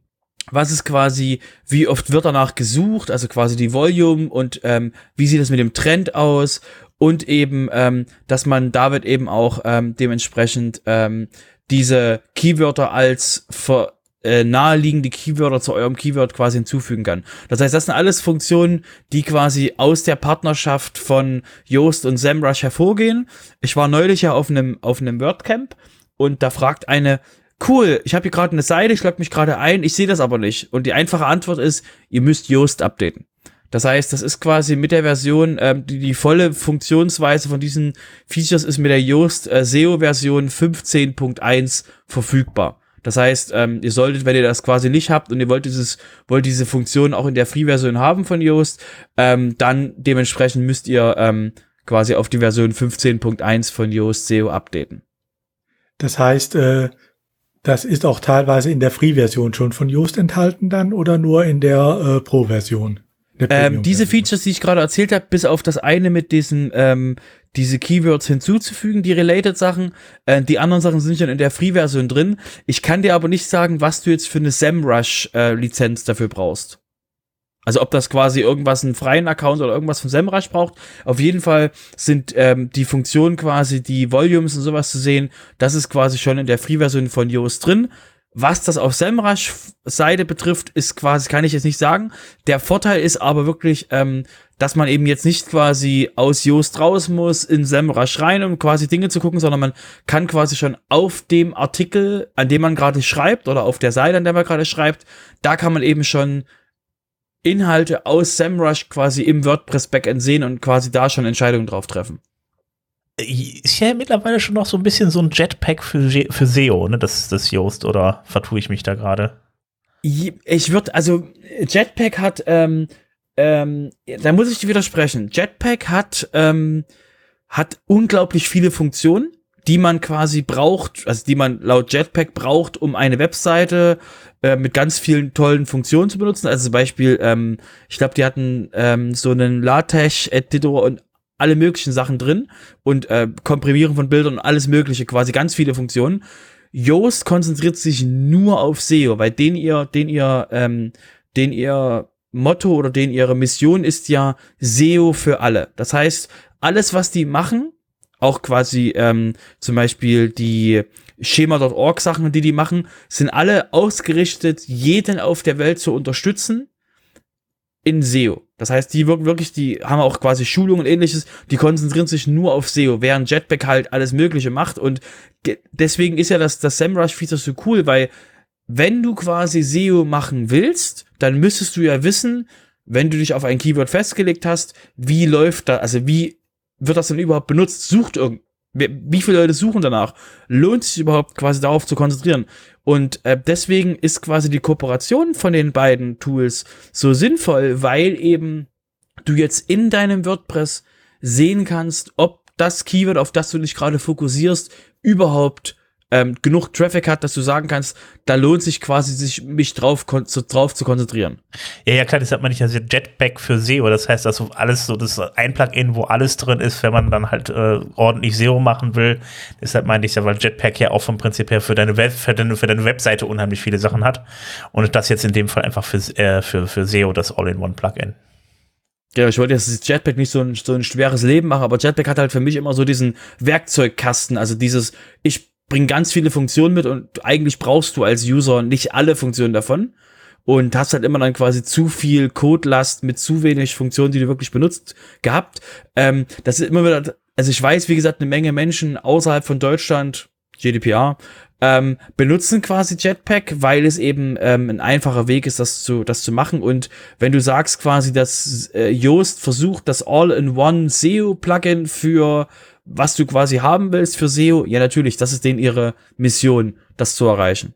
was ist quasi, wie oft wird danach gesucht, also quasi die Volume und wie sieht es mit dem Trend aus und eben, dass man damit eben auch dementsprechend diese Keywörter als naheliegende Keywörter zu eurem Keyword quasi hinzufügen kann. Das heißt, das sind alles Funktionen, die quasi aus der Partnerschaft von Yoast und SEMrush hervorgehen. Ich war neulich ja auf einem WordCamp und da fragt eine, cool, ich habe hier gerade eine Seite, ich logge mich gerade ein, ich sehe das aber nicht. Und die einfache Antwort ist, ihr müsst Yoast updaten. Das heißt, das ist quasi mit der Version, die volle Funktionsweise von diesen Features ist mit der Yoast SEO-Version 15.1 verfügbar. Das heißt, ihr solltet, wenn ihr das quasi nicht habt und ihr wollt diese Funktion auch in der Free-Version haben von Yoast, dann dementsprechend müsst ihr quasi auf die Version 15.1 von Yoast SEO updaten. Das heißt, das ist auch teilweise in der Free-Version schon von Yoast enthalten dann oder nur in der Pro-Version? Diese Features, die ich gerade erzählt habe, bis auf das eine mit diesen diese Keywords hinzuzufügen, die related Sachen, die anderen Sachen sind schon in der Free-Version drin. Ich kann dir aber nicht sagen, was du jetzt für eine SEMrush-Lizenz dafür brauchst. Also ob das quasi irgendwas einen freien Account oder irgendwas von SEMrush braucht. Auf jeden Fall sind die Funktionen quasi, die Volumes und sowas zu sehen, das ist quasi schon in der Free-Version von Yoast drin. Was das auf SEMrush-Seite betrifft, ist quasi, kann ich jetzt nicht sagen. Der Vorteil ist aber wirklich, dass man eben jetzt nicht quasi aus Yoast raus muss, in SEMrush rein, um quasi Dinge zu gucken, sondern man kann quasi schon auf dem Artikel, an dem man gerade schreibt, oder auf der Seite, an der man gerade schreibt, da kann man eben schon Inhalte aus SEMrush quasi im WordPress-Backend sehen und quasi da schon Entscheidungen drauf treffen. Ist ja mittlerweile schon noch so ein bisschen so ein Jetpack für SEO, ne? Das Yoast, oder vertue ich mich da gerade? Also Jetpack hat, da muss ich dir widersprechen. Jetpack hat unglaublich viele Funktionen, die man quasi braucht, also die man laut Jetpack braucht, um eine Webseite mit ganz vielen tollen Funktionen zu benutzen. Also zum Beispiel, ich glaube, die hatten so einen LaTeX-Editor und alle möglichen Sachen drin und Komprimieren von Bildern und alles mögliche, quasi ganz viele Funktionen. Yoast konzentriert sich nur auf SEO, weil den ihr Motto oder ihre Mission ist ja SEO für alle. Das heißt, alles, was die machen, auch quasi zum Beispiel die Schema.org Sachen, die machen, sind alle ausgerichtet, jeden auf der Welt zu unterstützen in SEO. Das heißt, die wirklich, die haben auch quasi Schulungen und ähnliches, die konzentrieren sich nur auf SEO, während Jetpack halt alles Mögliche macht und deswegen ist ja das SEMrush-Feature so cool, weil wenn du quasi SEO machen willst, dann müsstest du ja wissen, wenn du dich auf ein Keyword festgelegt hast, wie läuft das, also wie wird das denn überhaupt benutzt? Wie viele Leute suchen danach? Lohnt sich überhaupt quasi darauf zu konzentrieren? Und deswegen ist quasi die Kooperation von den beiden Tools so sinnvoll, weil eben du jetzt in deinem WordPress sehen kannst, ob das Keyword, auf das du dich gerade fokussierst, überhaupt genug Traffic hat, dass du sagen kannst, da lohnt sich quasi, mich drauf zu konzentrieren. Ja, klar, das hat man nicht, also Jetpack für SEO, das heißt, dass alles so, das ist ein Plugin, wo alles drin ist, wenn man dann halt ordentlich SEO machen will. Deshalb meinte ich ja, weil Jetpack ja auch vom Prinzip her für deine Webseite unheimlich viele Sachen hat und das jetzt in dem Fall einfach für SEO, das All-in-One-Plugin. Ja, ich wollte jetzt Jetpack nicht so ein schweres Leben machen, aber Jetpack hat halt für mich immer so diesen Werkzeugkasten, also ich bringe ganz viele Funktionen mit und eigentlich brauchst du als User nicht alle Funktionen davon und hast halt immer dann quasi zu viel Codelast mit zu wenig Funktionen, die du wirklich benutzt, gehabt. Das ist immer wieder, also ich weiß, wie gesagt, eine Menge Menschen außerhalb von Deutschland, GDPR, benutzen quasi Jetpack, weil es eben ein einfacher Weg ist, das zu machen. Und wenn du sagst quasi, dass Yoast versucht, das All-in-One SEO-Plugin für was du quasi haben willst für SEO, ja natürlich, das ist denen ihre Mission, das zu erreichen.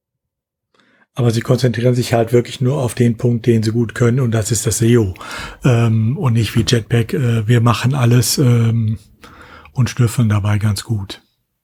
Aber sie konzentrieren sich halt wirklich nur auf den Punkt, den sie gut können, und das ist das SEO. Und nicht wie Jetpack, wir machen alles und schnüffeln dabei ganz gut.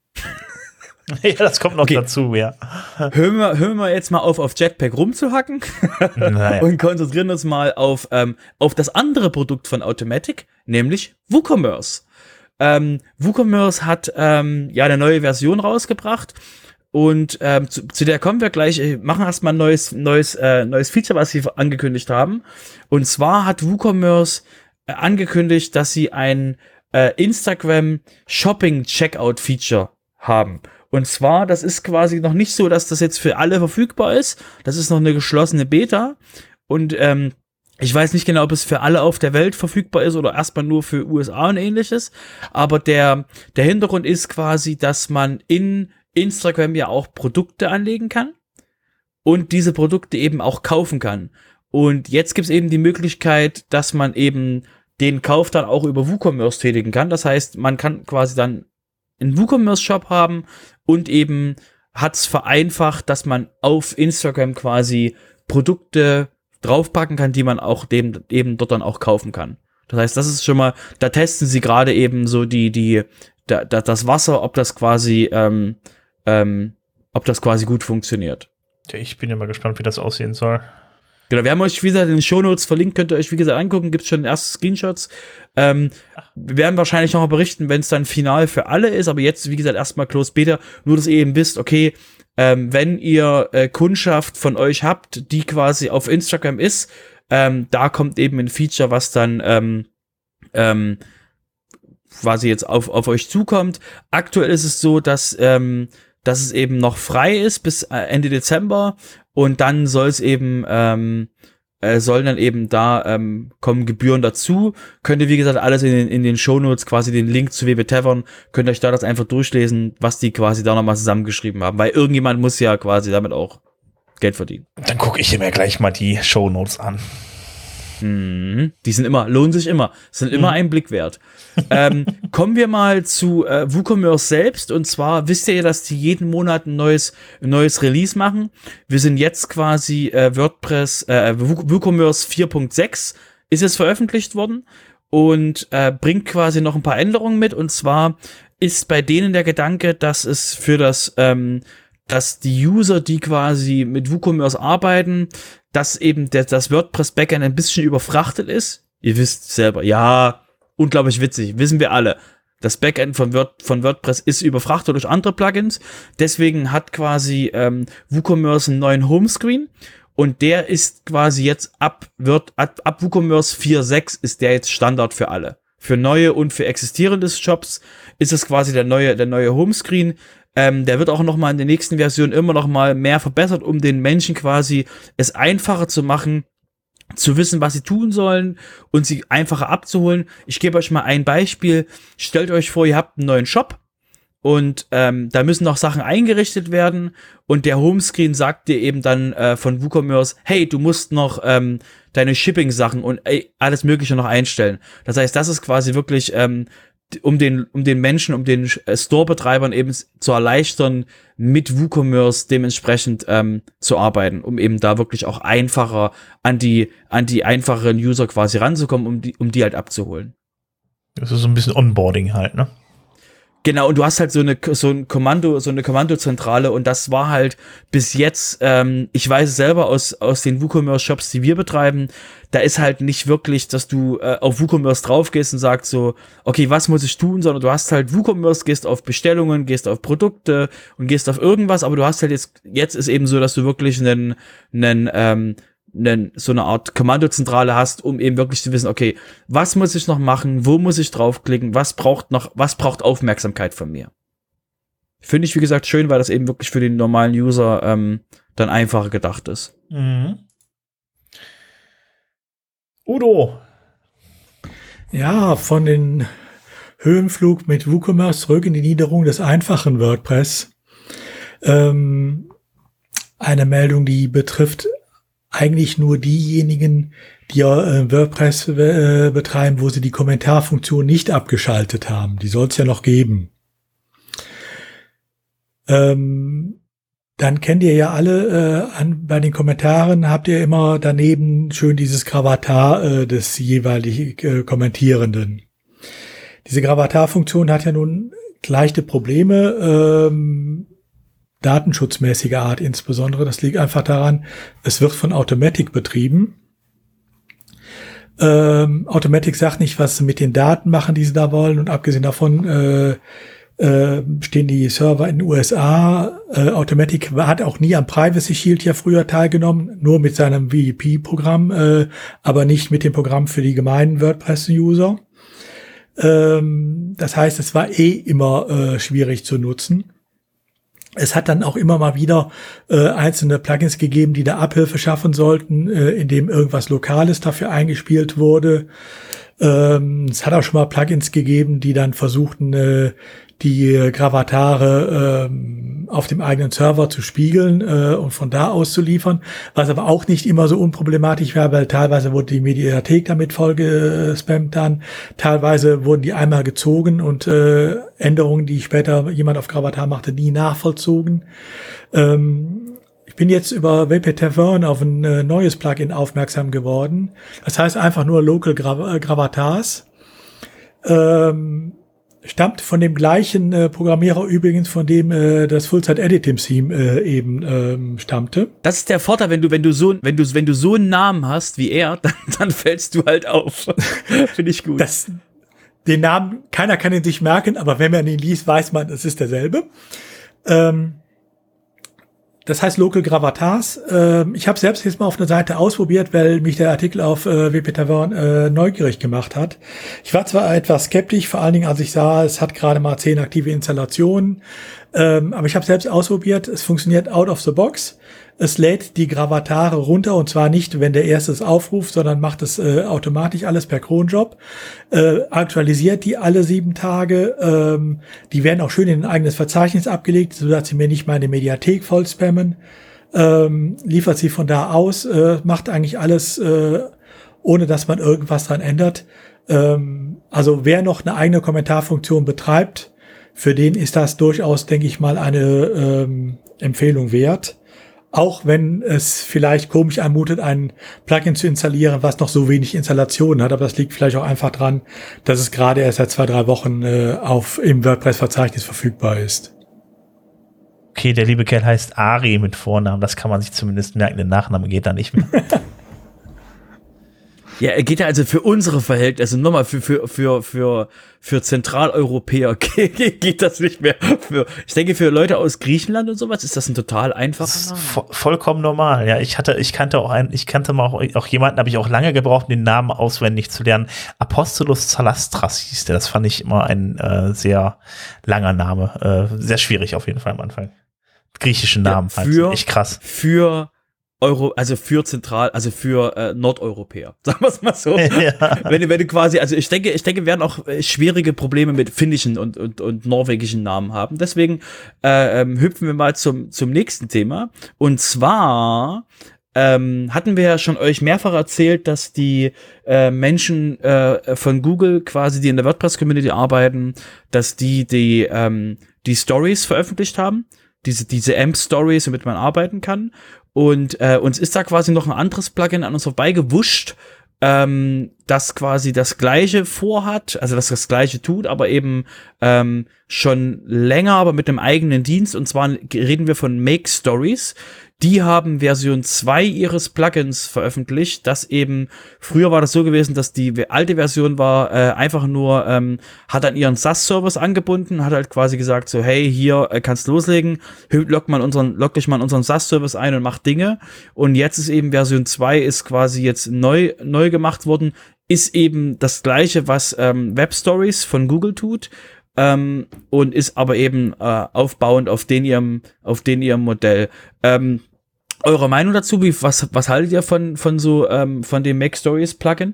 Ja, das kommt noch dazu, ja. Hören wir jetzt mal auf Jetpack rumzuhacken und konzentrieren uns mal auf das andere Produkt von Automattic, nämlich WooCommerce. WooCommerce hat eine neue Version rausgebracht Und zu der kommen wir gleich. Machen erstmal ein neues Feature, was sie angekündigt haben. Und zwar hat WooCommerce angekündigt, dass sie ein Instagram Shopping Checkout Feature haben. Und zwar, das ist quasi noch nicht so, dass das jetzt für alle verfügbar ist. Das ist noch eine geschlossene Beta. Und ich weiß nicht genau, ob es für alle auf der Welt verfügbar ist oder erstmal nur für USA und ähnliches. Aber der Hintergrund ist quasi, dass man in Instagram ja auch Produkte anlegen kann und diese Produkte eben auch kaufen kann. Und jetzt gibt es eben die Möglichkeit, dass man eben den Kauf dann auch über WooCommerce tätigen kann. Das heißt, man kann quasi dann einen WooCommerce-Shop haben und eben hat es vereinfacht, dass man auf Instagram quasi Produkte draufpacken kann, die man auch eben dort dann auch kaufen kann. Das heißt, das ist schon mal, da testen sie gerade eben so das Wasser, ob das quasi gut funktioniert. Ja, ich bin ja mal gespannt, wie das aussehen soll. Genau, wir haben euch, wie gesagt, in den Shownotes verlinkt, könnt ihr euch, wie gesagt, angucken, gibt es schon erste Screenshots. Wir werden wahrscheinlich noch mal berichten, wenn es dann final für alle ist, aber jetzt, wie gesagt, erstmal Closed Beta, nur dass ihr eben wisst, okay, wenn ihr Kundschaft von euch habt, die quasi auf Instagram ist, da kommt eben ein Feature, was dann quasi jetzt auf euch zukommt. Aktuell ist es so, dass es eben noch frei ist bis Ende Dezember und dann soll es eben sollen dann eben da kommen Gebühren dazu. Könnt ihr, wie gesagt, alles in den Shownotes, quasi den Link zu WP Tavern, könnt ihr euch da das einfach durchlesen, was die quasi da nochmal zusammengeschrieben haben, weil irgendjemand muss ja quasi damit auch Geld verdienen. Dann gucke ich mir gleich mal die Shownotes an. Die lohnen sich immer, sind immer ein Blick wert. Kommen wir mal zu WooCommerce selbst, und zwar wisst ihr ja, dass die jeden Monat ein neues Release machen. Wir sind jetzt quasi WooCommerce 4.6 ist jetzt veröffentlicht worden und bringt quasi noch ein paar Änderungen mit, und zwar ist bei denen der Gedanke, dass es für dass die User, die quasi mit WooCommerce arbeiten, dass eben das WordPress-Backend ein bisschen überfrachtet ist. Ihr wisst selber, ja, unglaublich witzig, wissen wir alle. Das Backend von WordPress ist überfrachtet durch andere Plugins. Deswegen hat quasi WooCommerce einen neuen Homescreen. Und der ist quasi jetzt ab WooCommerce 4.6 ist der jetzt Standard für alle. Für neue und für existierende Shops ist es quasi der neue Homescreen. Der wird auch noch mal in der nächsten Version immer noch mal mehr verbessert, um den Menschen quasi es einfacher zu machen, zu wissen, was sie tun sollen und sie einfacher abzuholen. Ich gebe euch mal ein Beispiel. Stellt euch vor, ihr habt einen neuen Shop und da müssen noch Sachen eingerichtet werden und der Homescreen sagt dir eben dann von WooCommerce, hey, du musst noch deine Shipping-Sachen und alles Mögliche noch einstellen. Das heißt, das ist quasi wirklich um den Menschen, um den Store-Betreibern eben zu erleichtern, mit WooCommerce dementsprechend zu arbeiten, um eben da wirklich auch einfacher an die einfacheren User quasi ranzukommen, um die halt abzuholen. Das ist so ein bisschen Onboarding halt, ne? Genau, und du hast halt so eine Kommandozentrale, und das war halt bis jetzt, ich weiß es selber aus den WooCommerce-Shops, die wir betreiben, da ist halt nicht wirklich, dass du auf WooCommerce drauf gehst und sagst so, okay, was muss ich tun, sondern du hast halt WooCommerce, gehst auf Bestellungen, gehst auf Produkte und gehst auf irgendwas, aber du hast halt jetzt ist eben so, dass du wirklich so eine Art Kommandozentrale hast, um eben wirklich zu wissen, okay, was muss ich noch machen, wo muss ich draufklicken, was braucht Aufmerksamkeit von mir. Finde ich, wie gesagt, schön, weil das eben wirklich für den normalen User dann einfacher gedacht ist. Mhm. Udo. Ja, von den Höhenflug mit WooCommerce zurück in die Niederung des einfachen WordPress. Eine Meldung, die betrifft eigentlich nur diejenigen, die WordPress betreiben, wo sie die Kommentarfunktion nicht abgeschaltet haben. Die soll es ja noch geben. Dann kennt ihr ja alle, bei den Kommentaren habt ihr immer daneben schön dieses Gravatar des jeweilig Kommentierenden. Diese Gravatar-Funktion hat ja nun leichte Probleme, datenschutzmäßiger Art insbesondere. Das liegt einfach daran, es wird von Automatic betrieben. Automatic sagt nicht, was sie mit den Daten machen, die sie da wollen, und abgesehen davon stehen die Server in den USA. Automatic hat auch nie am Privacy Shield ja früher teilgenommen, nur mit seinem VEP-Programm, aber nicht mit dem Programm für die gemeinen WordPress-User. Das heißt, es war immer schwierig zu nutzen. Es hat dann auch immer mal wieder einzelne Plugins gegeben, die da Abhilfe schaffen sollten, indem irgendwas Lokales dafür eingespielt wurde. Es hat auch schon mal Plugins gegeben, die dann versuchten, die Gravatare auf dem eigenen Server zu spiegeln und von da aus zu liefern, was aber auch nicht immer so unproblematisch war, weil teilweise wurde die Mediathek damit voll gespammt dann, teilweise wurden die einmal gezogen und Änderungen, die später jemand auf Gravatar machte, nie nachvollzogen. Ich bin jetzt über WP Tavern auf ein neues Plugin aufmerksam geworden. Das heißt einfach nur Local Gravatars. Stammt von dem gleichen Programmierer übrigens, von dem das Full-Site Editing Theme eben stammte. Das ist der Vorteil, wenn du so einen Namen hast wie er, dann fällst du halt auf. Finde ich gut. Den Namen, keiner kann ihn sich merken, aber wenn man ihn liest, weiß man, es ist derselbe. Das heißt Local Gravatars. Ich habe selbst jetzt mal auf einer Seite ausprobiert, weil mich der Artikel auf WP Tavern neugierig gemacht hat. Ich war zwar etwas skeptisch, vor allen Dingen als ich sah, es hat gerade mal 10 aktive Installationen, aber ich habe selbst ausprobiert. Es funktioniert out of the box. Es lädt die Gravatare runter und zwar nicht, wenn der erste es aufruft, sondern macht es automatisch alles per Cronjob. Aktualisiert die alle 7 Tage. Die werden auch schön in ein eigenes Verzeichnis abgelegt, sodass sie mir nicht meine Mediathek voll spammen. Liefert sie von da aus, macht eigentlich alles, ohne dass man irgendwas dran ändert. Also wer noch eine eigene Kommentarfunktion betreibt, für den ist das durchaus, denke ich mal, eine Empfehlung wert. Auch wenn es vielleicht komisch anmutet, ein Plugin zu installieren, was noch so wenig Installationen hat. Aber das liegt vielleicht auch einfach dran, dass es gerade erst seit 2-3 Wochen im WordPress-Verzeichnis verfügbar ist. Okay, der liebe Kerl heißt Ari mit Vornamen. Das kann man sich zumindest merken. Der Nachname geht da nicht mehr. Ja, er geht ja also für unsere Verhältnisse, also nochmal für Zentraleuropäer geht das nicht mehr. Ich denke, für Leute aus Griechenland und sowas ist das ein total einfacher Name. Vollkommen normal. Ja, ich kannte mal auch jemanden, habe ich auch lange gebraucht, den Namen auswendig zu lernen. Apostolus Zalastras hieß der. Das fand ich immer ein sehr langer Name. Sehr schwierig auf jeden Fall am Anfang. Griechischen Namen, ja, halt. Echt krass. Für Nordeuropäer, sagen wir es mal so. Ja. Wenn du quasi, also ich denke, wir werden auch schwierige Probleme mit finnischen und norwegischen Namen haben. Deswegen hüpfen wir mal zum nächsten Thema. Und zwar hatten wir ja schon euch mehrfach erzählt, dass die Menschen von Google quasi, die in der WordPress-Community arbeiten, dass die Stories veröffentlicht haben. Diese AMP-Stories, damit man arbeiten kann. Und uns ist da quasi noch ein anderes Plugin an uns vorbeigewuscht, das quasi das Gleiche vorhat, also das Gleiche tut, aber eben schon länger, aber mit einem eigenen Dienst. Und zwar reden wir von Make Stories. Die haben Version 2 ihres Plugins veröffentlicht, das eben, früher war das so gewesen, dass die alte Version war einfach nur, hat dann ihren SaaS-Service angebunden, hat halt quasi gesagt so, hey, hier kannst loslegen, log dich mal in unseren SaaS-Service ein und mach Dinge. Und jetzt ist eben Version 2 ist quasi jetzt neu gemacht worden, ist eben das Gleiche, was Web Stories von Google tut. Und ist aber eben aufbauend auf den ihrem Modell. Eure Meinung dazu? Was haltet ihr von dem Make Stories Plugin?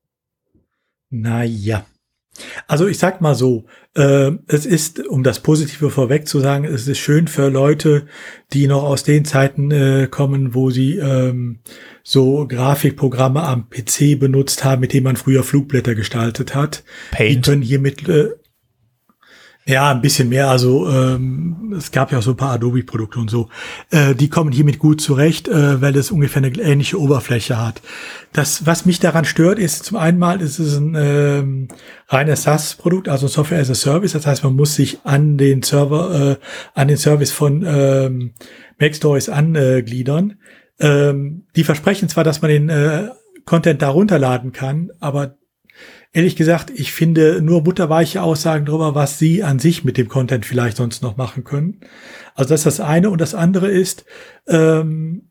Naja. Also ich sag mal so, es ist, um das Positive vorweg zu sagen, es ist schön für Leute, die noch aus den Zeiten kommen, wo sie so Grafikprogramme am PC benutzt haben, mit denen man früher Flugblätter gestaltet hat. Paint. Die können hiermit ja, ein bisschen mehr, also es gab ja auch so ein paar Adobe-Produkte und so. Die kommen hiermit gut zurecht, weil es ungefähr eine ähnliche Oberfläche hat. Das, was mich daran stört, ist zum einen mal, ist es ein reines SaaS-Produkt, also Software as a Service. Das heißt, man muss sich an den Service von Make Stories angliedern. Die versprechen zwar, dass man den Content da runterladen kann, aber ehrlich gesagt, ich finde nur butterweiche Aussagen darüber, was sie an sich mit dem Content vielleicht sonst noch machen können. Also das ist das eine. Und das andere ist, stellen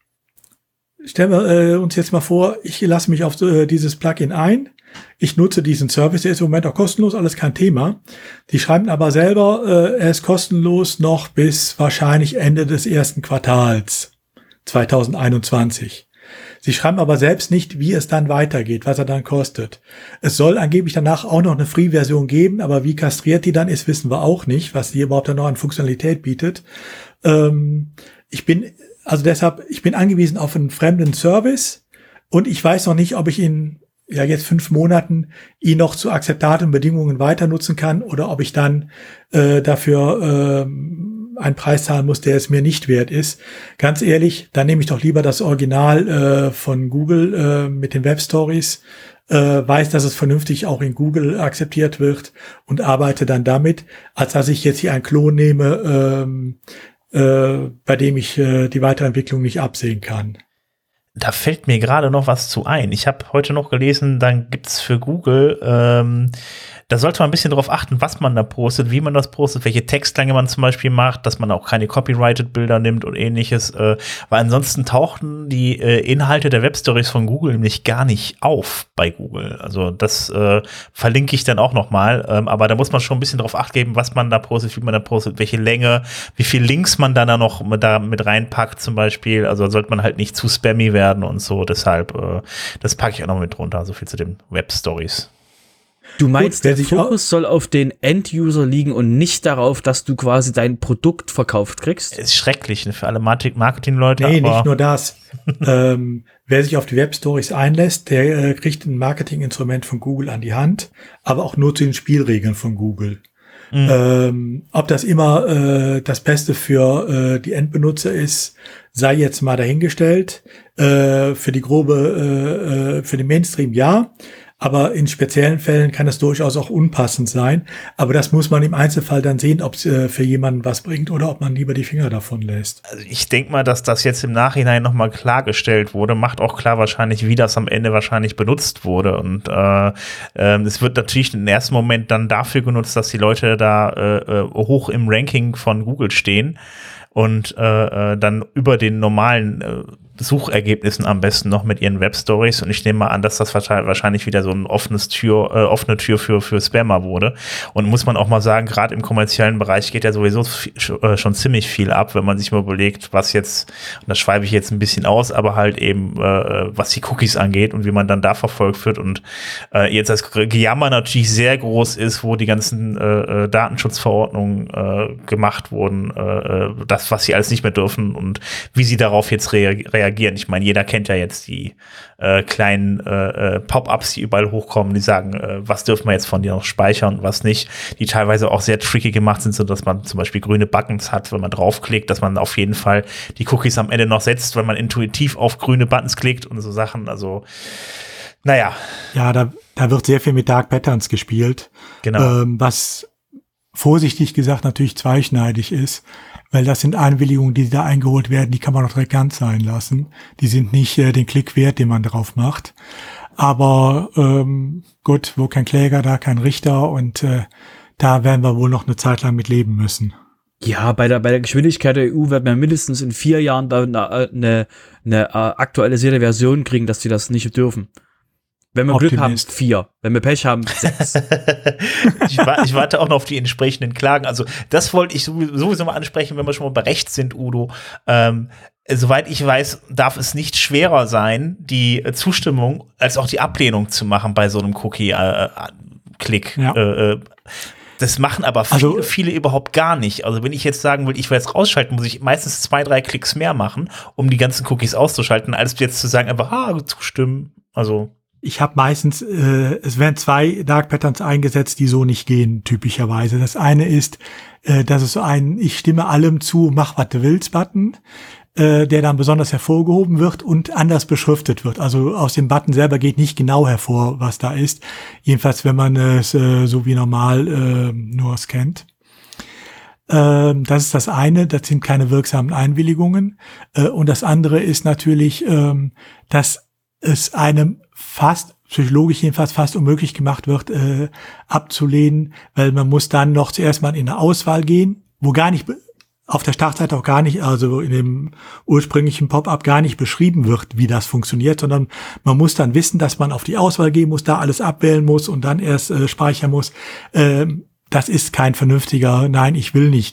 wir uns jetzt mal vor, ich lasse mich auf dieses Plugin ein. Ich nutze diesen Service, der ist im Moment auch kostenlos, alles kein Thema. Die schreiben aber selber, er ist kostenlos noch bis wahrscheinlich Ende des ersten Quartals 2021. Sie schreiben aber selbst nicht, wie es dann weitergeht, was er dann kostet. Es soll angeblich danach auch noch eine Free-Version geben, aber wie kastriert die dann ist, wissen wir auch nicht, was die überhaupt dann noch an Funktionalität bietet. Ich bin angewiesen auf einen fremden Service und ich weiß noch nicht, ob ich in jetzt 5 Monaten ihn noch zu akzeptablen Bedingungen weiter nutzen kann oder ob ich dann dafür einen Preis zahlen muss, der es mir nicht wert ist. Ganz ehrlich, dann nehme ich doch lieber das Original von Google mit den Web Stories, weiß, dass es vernünftig auch in Google akzeptiert wird und arbeite dann damit, als dass ich jetzt hier einen Klon nehme, bei dem ich die Weiterentwicklung nicht absehen kann. Da fällt mir gerade noch was zu ein. Ich habe heute noch gelesen, dann gibt's für Google, da sollte man ein bisschen drauf achten, was man da postet, wie man das postet, welche Textlänge man zum Beispiel macht, dass man auch keine Copyrighted-Bilder nimmt und ähnliches, weil ansonsten tauchten die Inhalte der Webstories von Google nämlich gar nicht auf bei Google. Also das verlinke ich dann auch noch mal, aber da muss man schon ein bisschen drauf acht geben, was man da postet, wie man da postet, welche Länge, wie viel Links man dann da noch da mit reinpackt zum Beispiel. Also sollte man halt nicht zu spammy werden und so, deshalb, das packe ich auch noch mit runter, so viel zu den Webstories. Du meinst, der Fokus soll auf den End-User liegen und nicht darauf, dass du quasi dein Produkt verkauft kriegst? Ist schrecklich, ne, für alle Marketing-Leute. Nee, nicht nur das. Wer sich auf die Web-Stories einlässt, der kriegt ein Marketinginstrument von Google an die Hand, aber auch nur zu den Spielregeln von Google. Ob das immer das Beste für die Endbenutzer ist, sei jetzt mal dahingestellt. Für den Mainstream ja. Aber in speziellen Fällen kann es durchaus auch unpassend sein. Aber das muss man im Einzelfall dann sehen, ob es für jemanden was bringt oder ob man lieber die Finger davon lässt. Also ich denke mal, dass das jetzt im Nachhinein nochmal klargestellt wurde. Macht auch klar wahrscheinlich, wie das am Ende wahrscheinlich benutzt wurde. Und es wird natürlich im ersten Moment dann dafür genutzt, dass die Leute da hoch im Ranking von Google stehen und dann über den normalen Suchergebnissen am besten noch mit ihren Webstories, und ich nehme mal an, dass das wahrscheinlich wieder so ein offene Tür für Spammer wurde, und muss man auch mal sagen, gerade im kommerziellen Bereich geht ja sowieso schon ziemlich viel ab, wenn man sich mal überlegt, was jetzt, und das schweife ich jetzt ein bisschen aus, aber halt eben, was die Cookies angeht und wie man dann da verfolgt wird, und jetzt das Gejammer natürlich sehr groß ist, wo die ganzen Datenschutzverordnungen gemacht wurden, das, was sie alles nicht mehr dürfen und wie sie darauf jetzt reagieren. Ich meine, jeder kennt ja jetzt die kleinen Pop-ups, die überall hochkommen, die sagen, was dürfen wir jetzt von dir noch speichern und was nicht, die teilweise auch sehr tricky gemacht sind, so dass man zum Beispiel grüne Buttons hat, wenn man draufklickt, dass man auf jeden Fall die Cookies am Ende noch setzt, wenn man intuitiv auf grüne Buttons klickt und so Sachen, also naja. Ja, da wird sehr viel mit Dark Patterns gespielt, genau. Was vorsichtig gesagt natürlich zweischneidig ist, weil das sind Einwilligungen, die da eingeholt werden, die kann man doch direkt ganz sein lassen. Die sind nicht den Klick wert, den man drauf macht. Aber gut, wo kein Kläger, da kein Richter, und da werden wir wohl noch eine Zeit lang mit leben müssen. Ja, bei der Geschwindigkeit der EU wird man mindestens in 4 Jahren da eine aktualisierte Version kriegen, dass die das nicht dürfen. Wenn wir Glück haben, 4. Wenn wir Pech haben, 6. Ich warte auch noch auf die entsprechenden Klagen. Also das wollte ich sowieso mal ansprechen, wenn wir schon mal bei Recht sind, Udo. Soweit ich weiß, darf es nicht schwerer sein, die Zustimmung als auch die Ablehnung zu machen bei so einem Cookie-Klick. Ja. Das machen aber viele überhaupt gar nicht. Also wenn ich jetzt sagen will, ich will jetzt rausschalten, muss ich meistens 2, 3 Klicks mehr machen, um die ganzen Cookies auszuschalten, als jetzt zu sagen einfach, zustimmen. Also ich habe meistens, es werden 2 Dark Patterns eingesetzt, die so nicht gehen, typischerweise. Das eine ist, dass es so ein Ich stimme allem zu, mach was du willst Button, der dann besonders hervorgehoben wird und anders beschriftet wird. Also aus dem Button selber geht nicht genau hervor, was da ist. Jedenfalls, wenn man es so wie normal nur scannt. Das ist das eine, das sind keine wirksamen Einwilligungen. Und das andere ist natürlich, dass es einem fast psychologisch jedenfalls fast unmöglich gemacht wird, abzulehnen, weil man muss dann noch zuerst mal in eine Auswahl gehen, wo gar nicht auf der Startseite auch gar nicht, also in dem ursprünglichen Pop-up gar nicht beschrieben wird, wie das funktioniert, sondern man muss dann wissen, dass man auf die Auswahl gehen muss, da alles abwählen muss und dann erst speichern muss. Das ist kein vernünftiger Nein, ich will nicht,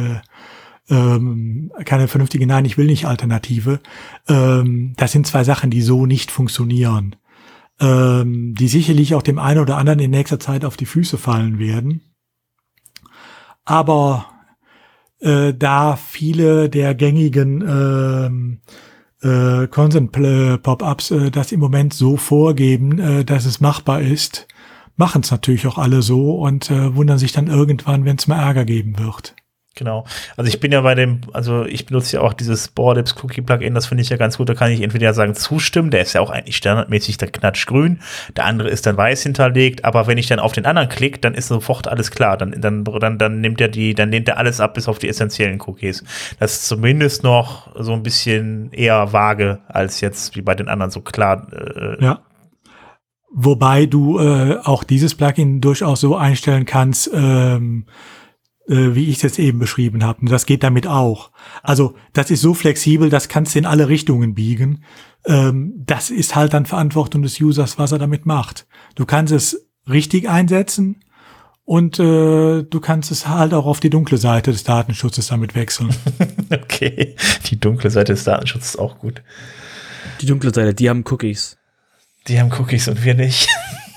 keine vernünftige Nein, ich will nicht Alternative. Das sind zwei Sachen, die so nicht funktionieren, die sicherlich auch dem einen oder anderen in nächster Zeit auf die Füße fallen werden. Aber da viele der gängigen Consent-Pop-ups das im Moment so vorgeben, dass es machbar ist, machen es natürlich auch alle so und wundern sich dann irgendwann, wenn es mal Ärger geben wird. Genau. Also ich bin ja ich benutze ja auch dieses Bordips Cookie Plugin, das finde ich ja ganz gut. Da kann ich entweder sagen zustimmen, der ist ja auch eigentlich standardmäßig dann knatschgrün, der andere ist dann weiß hinterlegt, aber wenn ich dann auf den anderen klicke, dann ist sofort alles klar. Dann lehnt er alles ab, bis auf die essentiellen Cookies. Das ist zumindest noch so ein bisschen eher vage als jetzt wie bei den anderen so klar. Ja. Wobei du auch dieses Plugin durchaus so einstellen kannst, wie ich es jetzt eben beschrieben habe. Und das geht damit auch. Also das ist so flexibel, das kannst du in alle Richtungen biegen. Das ist halt dann Verantwortung des Users, was er damit macht. Du kannst es richtig einsetzen und du kannst es halt auch auf die dunkle Seite des Datenschutzes damit wechseln. Okay, die dunkle Seite des Datenschutzes ist auch gut. Die dunkle Seite, die haben Cookies. Die haben Cookies und wir nicht.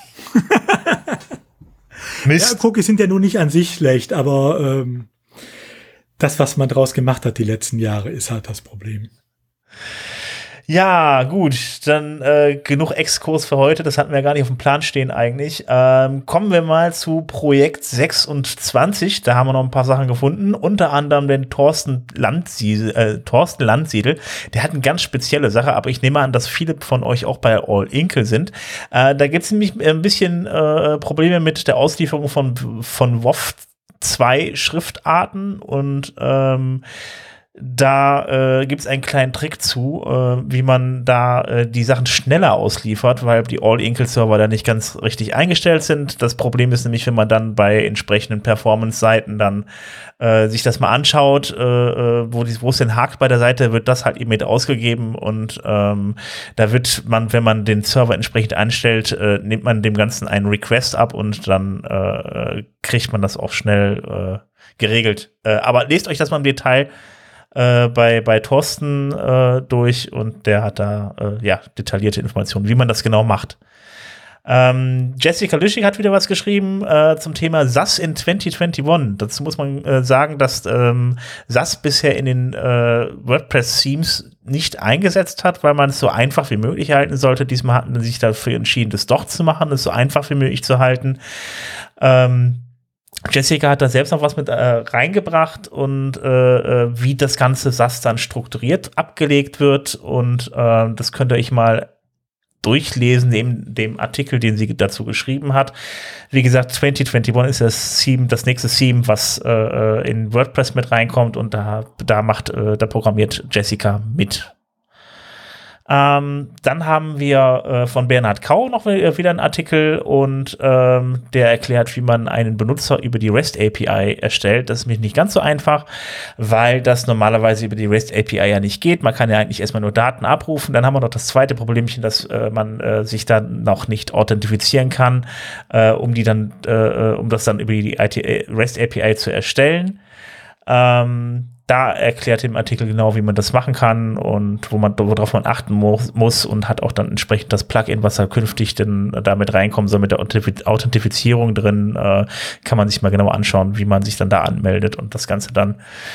Mist. Ja, Cookies sind ja nun nicht an sich schlecht, aber das, was man draus gemacht hat die letzten Jahre, ist halt das Problem. Ja, gut, dann genug Exkurs für heute, das hatten wir gar nicht auf dem Plan stehen eigentlich. Kommen wir mal zu Projekt 26, da haben wir noch ein paar Sachen gefunden, unter anderem den Thorsten Landsiedel, der hat eine ganz spezielle Sache, aber ich nehme an, dass viele von euch auch bei All Inkle sind. Da gibt es nämlich ein bisschen Probleme mit der Auslieferung von WoW 2 Schriftarten und da gibt es einen kleinen Trick zu, wie man da die Sachen schneller ausliefert, weil die All-Inkle-Server da nicht ganz richtig eingestellt sind. Das Problem ist nämlich, wenn man dann bei entsprechenden Performance-Seiten dann sich das mal anschaut, wo es denn hakt bei der Seite, wird das halt eben mit ausgegeben und da wird man, wenn man den Server entsprechend einstellt, nimmt man dem Ganzen einen Request ab und dann kriegt man das auch schnell geregelt. Aber lest euch das mal im Detail bei Thorsten durch und der hat da detaillierte Informationen, wie man das genau macht. Jessica Lüschig hat wieder was geschrieben zum Thema SAS in 2021. Dazu muss man sagen, dass SAS bisher in den WordPress-Themes nicht eingesetzt hat, weil man es so einfach wie möglich halten sollte. Diesmal hatten sie sich dafür entschieden, das doch zu machen, es so einfach wie möglich zu halten. Jessica hat da selbst noch was mit reingebracht und wie das ganze SAS dann strukturiert abgelegt wird und das könnt ihr euch mal durchlesen, neben dem Artikel, den sie dazu geschrieben hat. Wie gesagt, 2021 ist das nächste Theme, was in WordPress mit reinkommt und da programmiert Jessica mit. Dann haben wir von Bernhard Kau noch wieder einen Artikel und der erklärt, wie man einen Benutzer über die REST API erstellt. Das ist nämlich nicht ganz so einfach, weil das normalerweise über die REST API ja nicht geht. Man kann ja eigentlich erstmal nur Daten abrufen. Dann haben wir noch das zweite Problemchen, dass man sich dann noch nicht authentifizieren kann, um das dann über die REST API zu erstellen. Da erklärt im Artikel genau, wie man das machen kann und worauf man achten muss und hat auch dann entsprechend das Plugin, was da künftig denn damit reinkommen soll mit der Authentifizierung drin, kann man sich mal genau anschauen, wie man sich dann da anmeldet und das Ganze dann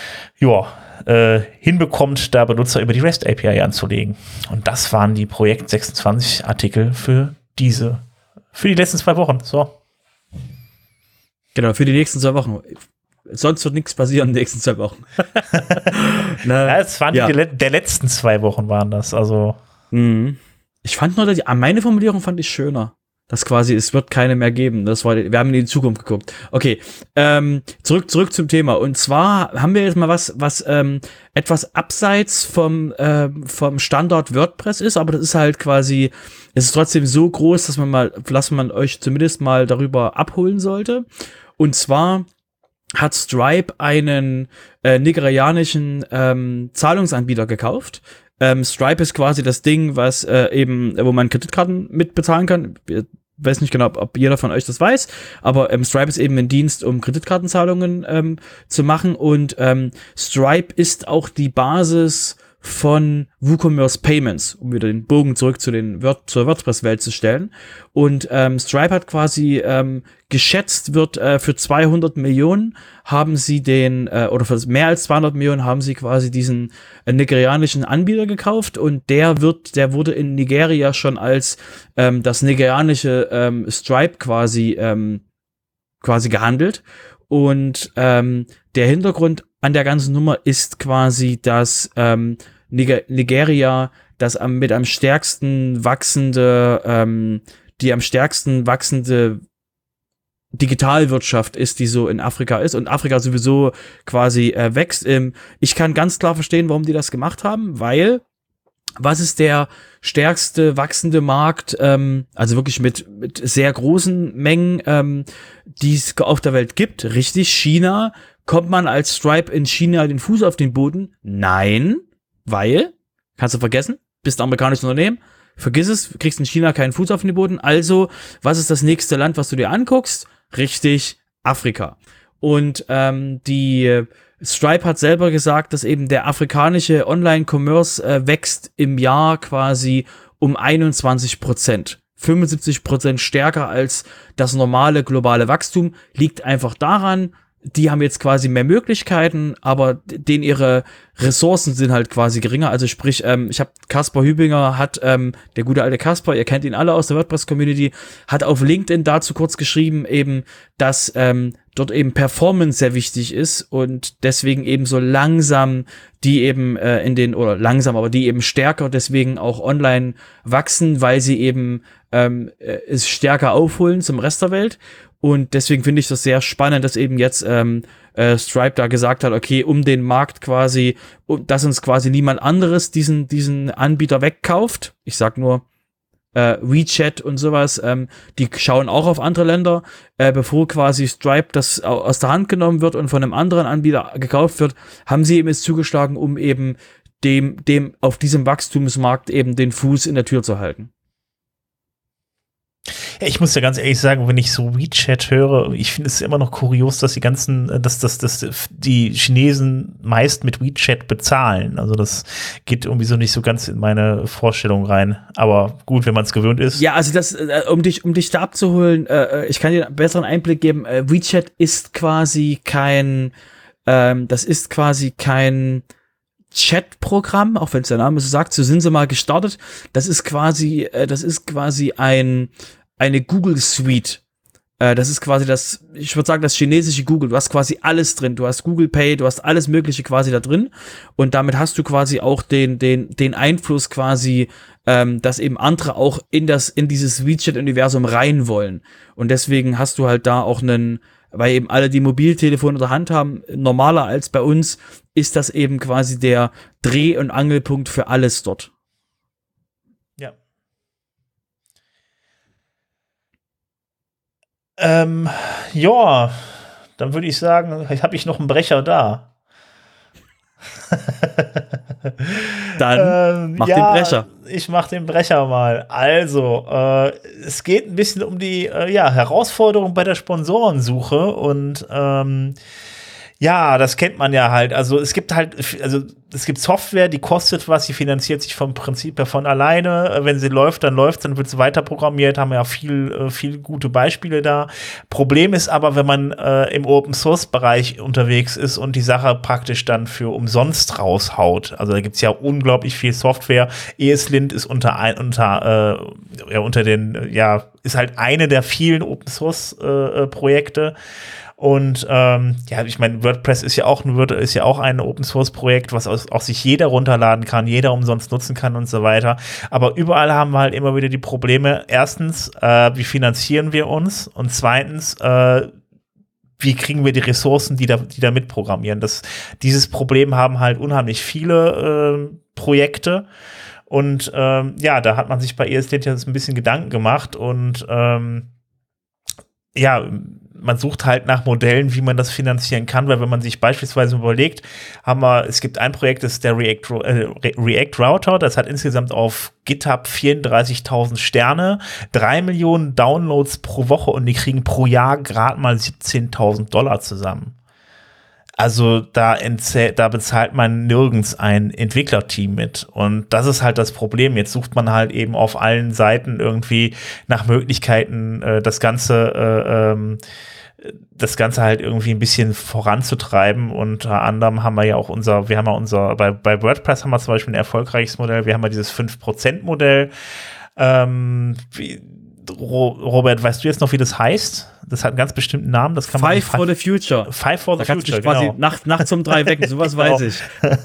hinbekommt, da Benutzer über die REST API anzulegen. Und das waren die Projekt 26 Artikel für die letzten 2 Wochen. So. Genau, für die nächsten 2 Wochen. Sonst wird nichts passieren in den nächsten 2 Wochen. Es waren der letzten 2 Wochen waren das, also. Ich fand nur, meine Formulierung fand ich schöner. dass quasi es wird keine mehr geben. Wir haben in die Zukunft geguckt. Okay, zurück zum Thema. Und zwar haben wir jetzt mal was etwas abseits vom Standard WordPress ist, aber das ist halt quasi, es ist trotzdem so groß, dass man euch zumindest mal darüber abholen sollte. Und zwar hat Stripe einen nigerianischen Zahlungsanbieter gekauft. Stripe ist quasi das Ding, was wo man Kreditkarten mitbezahlen kann. Ich weiß nicht genau, ob jeder von euch das weiß, aber Stripe ist eben ein Dienst, um Kreditkartenzahlungen zu machen. Und Stripe ist auch die Basis von WooCommerce Payments, um wieder den Bogen zurück zur WordPress-Welt zu stellen. Und Stripe hat quasi geschätzt wird, für 200 Millionen haben sie oder für mehr als 200 Millionen haben sie quasi diesen nigerianischen Anbieter gekauft, und der wurde in Nigeria schon als das nigerianische Stripe quasi gehandelt. Und der Hintergrund an der ganzen Nummer ist quasi, dass Nigeria das mit am stärksten wachsende Digitalwirtschaft ist, die so in Afrika ist, und Afrika sowieso quasi wächst. Ich kann ganz klar verstehen, warum die das gemacht haben, weil was ist der stärkste wachsende Markt, also wirklich mit sehr großen Mengen, die es auf der Welt gibt? Richtig, China. Kommt man als Stripe in China den Fuß auf den Boden? Nein, weil, kannst du vergessen, bist ein amerikanisches Unternehmen, vergiss es, kriegst in China keinen Fuß auf den Boden. Also, was ist das nächste Land, was du dir anguckst? Richtig, Afrika. Und die Stripe hat selber gesagt, dass eben der afrikanische Online-Commerce wächst im Jahr quasi um 21%. 75% stärker als das normale globale Wachstum. Liegt einfach daran, die haben jetzt quasi mehr Möglichkeiten, aber denen ihre Ressourcen sind halt quasi geringer. Also sprich, ich habe Kaspar Hübinger, der gute alte Kaspar, ihr kennt ihn alle aus der WordPress-Community, hat auf LinkedIn dazu kurz geschrieben eben, dass dort eben Performance sehr wichtig ist und deswegen eben so langsam die eben die eben stärker deswegen auch online wachsen, weil sie eben es stärker aufholen zum Rest der Welt. Und deswegen finde ich das sehr spannend, dass eben jetzt Stripe da gesagt hat, okay, um den Markt quasi, dass uns quasi niemand anderes diesen Anbieter wegkauft. Ich sag nur WeChat und sowas, die schauen auch auf andere Länder, bevor quasi Stripe das aus der Hand genommen wird und von einem anderen Anbieter gekauft wird, haben sie eben jetzt zugeschlagen, um eben dem auf diesem Wachstumsmarkt eben den Fuß in der Tür zu halten. Ja, ich muss ja ganz ehrlich sagen, wenn ich so WeChat höre, ich finde es immer noch kurios, dass die Chinesen meist mit WeChat bezahlen. Also das geht irgendwie so nicht so ganz in meine Vorstellung rein. Aber gut, wenn man es gewöhnt ist. Ja, also das, um dich da abzuholen, ich kann dir einen besseren Einblick geben. WeChat ist quasi kein Chat-Programm, auch wenn es der Name so sagt, so sind sie mal gestartet. Das ist quasi eine Google Suite. Das ist quasi ich würde sagen, das chinesische Google. Du hast quasi alles drin. Du hast Google Pay, du hast alles Mögliche quasi da drin. Und damit hast du quasi auch den Einfluss quasi, dass eben andere auch in dieses WeChat-Universum rein wollen. Und deswegen hast du halt da auch weil eben alle die Mobiltelefone in der Hand haben, normaler als bei uns, ist das eben quasi der Dreh- und Angelpunkt für alles dort. Ja. Ja, dann würde ich sagen, habe ich noch einen Brecher da. Dann mach den Brecher. Ich mach den Brecher mal. Also, es geht ein bisschen um die Herausforderung bei der Sponsorensuche und das kennt man ja halt. Also es gibt Software, die kostet was, die finanziert sich vom Prinzip her von alleine. Wenn sie läuft, dann wird sie weiter programmiert, haben wir ja viel gute Beispiele da. Problem ist aber, wenn man im Open-Source-Bereich unterwegs ist und die Sache praktisch dann für umsonst raushaut. Also da gibt's ja unglaublich viel Software. ESLint ist ist halt eine der vielen Open-Source-Projekte. Und ja, ich meine, WordPress ist ja auch ein Open-Source-Projekt, was auch sich jeder runterladen kann, jeder umsonst nutzen kann und so weiter. Aber überall haben wir halt immer wieder die Probleme. Erstens, wie finanzieren wir uns? Und zweitens, wie kriegen wir die Ressourcen, die da mitprogrammieren? Dieses Problem haben halt unheimlich viele Projekte. Und ja, da hat man sich bei ESLint jetzt ein bisschen Gedanken gemacht und ja, man sucht halt nach Modellen, wie man das finanzieren kann, weil wenn man sich beispielsweise überlegt, es gibt ein Projekt, das ist der React Router, das hat insgesamt auf GitHub 34.000 Sterne, 3 Millionen Downloads pro Woche und die kriegen pro Jahr gerade mal $17.000 zusammen. Also da bezahlt man nirgends ein Entwicklerteam mit. Und das ist halt das Problem. Jetzt sucht man halt eben auf allen Seiten irgendwie nach Möglichkeiten, das Ganze halt irgendwie ein bisschen voranzutreiben. Unter anderem haben wir ja auch bei WordPress haben wir zum Beispiel ein erfolgreiches Modell. Wir haben ja dieses 5%-Modell. Robert, weißt du jetzt noch, wie das heißt? Das hat einen ganz bestimmten Namen. Das kann man Five for the Future. Five for the Future, quasi nachts um 3 wecken, sowas genau. Weiß ich.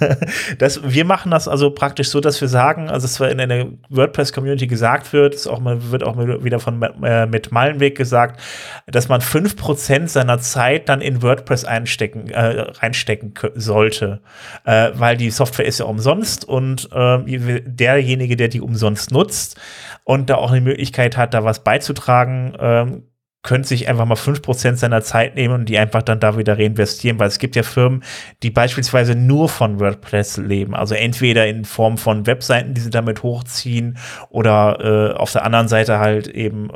Wir machen das also praktisch so, dass wir sagen, also es in der WordPress-Community gesagt wird, wird auch wieder von mit Malenweg gesagt, dass man 5% seiner Zeit dann in WordPress reinstecken sollte. Weil die Software ist ja umsonst und derjenige, der die umsonst nutzt und da auch eine Möglichkeit hat, da was beizutragen, könnte sich einfach mal 5% seiner Zeit nehmen und die einfach dann da wieder reinvestieren, weil es gibt ja Firmen, die beispielsweise nur von WordPress leben, also entweder in Form von Webseiten, die sie damit hochziehen oder auf der anderen Seite halt eben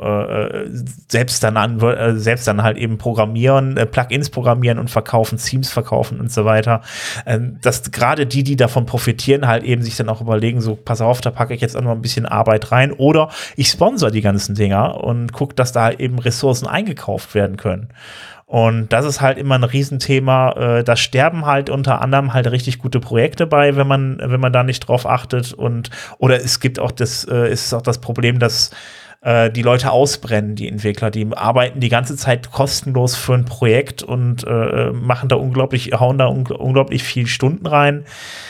selbst dann halt eben programmieren, Plugins programmieren und verkaufen, Themes verkaufen und so weiter. Dass gerade die davon profitieren, halt eben sich dann auch überlegen, so pass auf, da packe ich jetzt auch noch ein bisschen Arbeit rein oder ich sponsor die ganzen Dinger und gucke, dass da halt eben Ressourcen eingekauft werden können. Und das ist halt immer ein Riesenthema. Da sterben halt unter anderem halt richtig gute Projekte bei, wenn man da nicht drauf achtet. Oder es gibt auch ist auch das Problem, dass die Leute ausbrennen, die Entwickler, die arbeiten die ganze Zeit kostenlos für ein Projekt und hauen da unglaublich viel Stunden rein.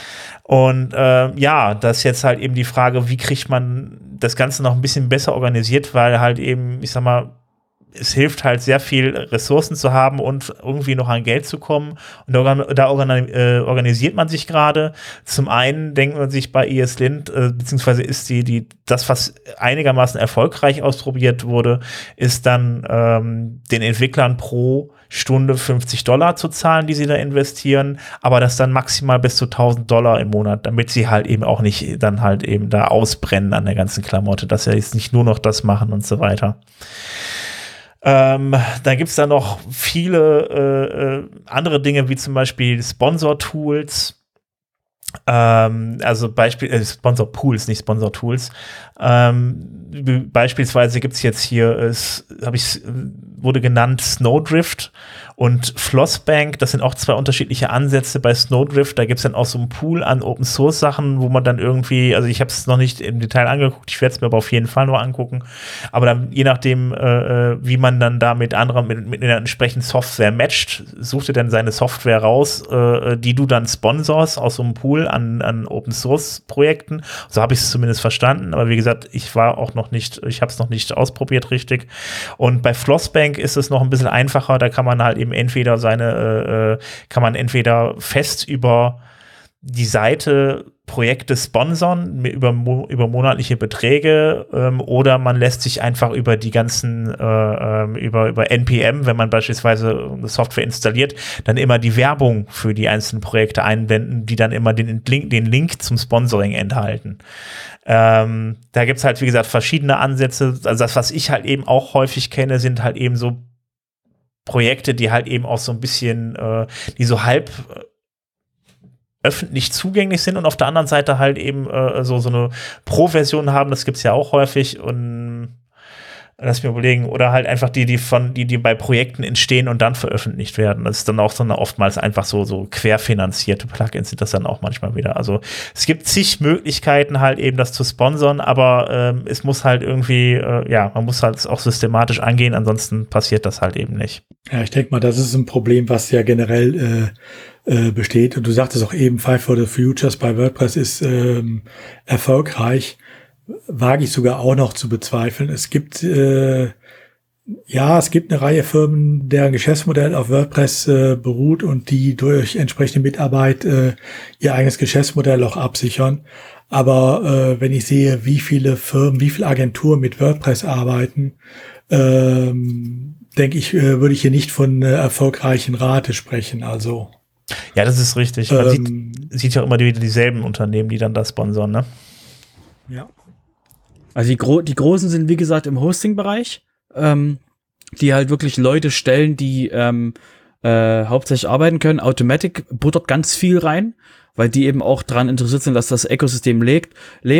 Und ja, das ist jetzt halt eben die Frage, wie kriegt man das Ganze noch ein bisschen besser organisiert, weil halt eben, ich sag mal, es hilft halt sehr viel Ressourcen zu haben und irgendwie noch an Geld zu kommen. Und da organisiert man sich gerade. Zum einen denkt man sich bei ESLint, beziehungsweise ist das, was einigermaßen erfolgreich ausprobiert wurde, ist dann den Entwicklern pro Stunde $50 zu zahlen, die sie da investieren, aber das dann maximal bis zu $1.000 im Monat, damit sie halt eben auch nicht dann halt eben da ausbrennen an der ganzen Klamotte, dass sie jetzt nicht nur noch das machen und so weiter. Dann gibt es da noch viele andere Dinge, wie zum Beispiel Sponsor-Tools. Also Sponsor-Pools, nicht Sponsor-Tools. Beispielsweise gibt es jetzt hier, wurde genannt Snowdrift und Flossbank. Das sind auch zwei unterschiedliche Ansätze bei Snowdrift. Da gibt es dann auch so einen Pool an Open-Source-Sachen, wo man dann irgendwie, also ich habe es noch nicht im Detail angeguckt, ich werde es mir aber auf jeden Fall noch angucken. Aber dann, je nachdem, wie man dann da mit einer entsprechenden Software matcht, sucht ihr dann seine Software raus, die du dann sponsorst aus so einem Pool an Open-Source-Projekten. So habe ich es zumindest verstanden. Aber wie gesagt, ich habe es noch nicht ausprobiert richtig. Und bei Flossbank ist es noch ein bisschen einfacher. Da kann man halt eben entweder fest über die Seite Projekte sponsern über monatliche Beträge oder man lässt sich einfach über die ganzen über NPM, wenn man beispielsweise eine Software installiert, dann immer die Werbung für die einzelnen Projekte einblenden, die dann immer den Link zum Sponsoring enthalten. Da gibt es halt, wie gesagt, verschiedene Ansätze. Also das, was ich halt eben auch häufig kenne, sind halt eben so Projekte, die halt eben auch so ein bisschen, die so halb öffentlich zugänglich sind und auf der anderen Seite halt eben so eine Pro-Version haben, das gibt's ja auch häufig und lass mir überlegen, oder halt einfach die bei Projekten entstehen und dann veröffentlicht werden. Das ist dann auch so oftmals einfach so querfinanzierte Plugins sind das dann auch manchmal wieder. Also es gibt zig Möglichkeiten halt eben das zu sponsern, aber es muss halt irgendwie, man muss halt auch systematisch angehen, ansonsten passiert das halt eben nicht. Ja, ich denke mal, das ist ein Problem, was ja generell besteht. Und du sagtest auch eben, Five for the Futures bei WordPress ist erfolgreich. Wage ich sogar auch noch zu bezweifeln. Es gibt eine Reihe Firmen, deren Geschäftsmodell auf WordPress beruht und die durch entsprechende Mitarbeit ihr eigenes Geschäftsmodell auch absichern. Aber wenn ich sehe, wie viele Agenturen mit WordPress arbeiten, denke ich, würde ich hier nicht von erfolgreichen Rate sprechen. Also ja, das ist richtig. Man sieht ja immer wieder dieselben Unternehmen, die dann das sponsern, ne? Ja. Also die Großen sind, wie gesagt, im Hosting-Bereich, die halt wirklich Leute stellen, die hauptsächlich arbeiten können. Automatic buttert ganz viel rein, weil die eben auch daran interessiert sind, dass das Ökosystem lebt.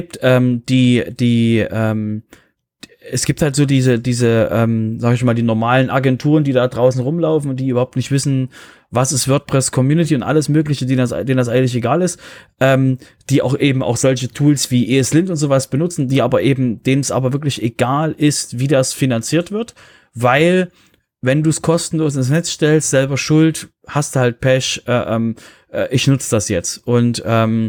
Es gibt halt so diese sag ich mal, die normalen Agenturen, die da draußen rumlaufen und die überhaupt nicht wissen, was ist WordPress Community und alles Mögliche, denen das eigentlich egal ist, die auch eben auch solche Tools wie ESLint und sowas benutzen, denen es aber wirklich egal ist, wie das finanziert wird, weil wenn du es kostenlos ins Netz stellst, selber schuld, hast du halt Pech, ich nutze das jetzt. Und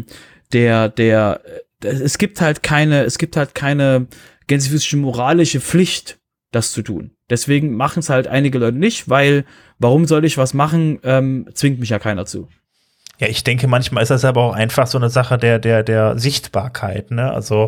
es gibt halt keine gänzlich moralische Pflicht, das zu tun. Deswegen machen es halt einige Leute nicht, weil warum soll ich was machen, zwingt mich ja keiner zu. Ja, ich denke, manchmal ist das aber auch einfach so eine Sache der Sichtbarkeit, ne? Also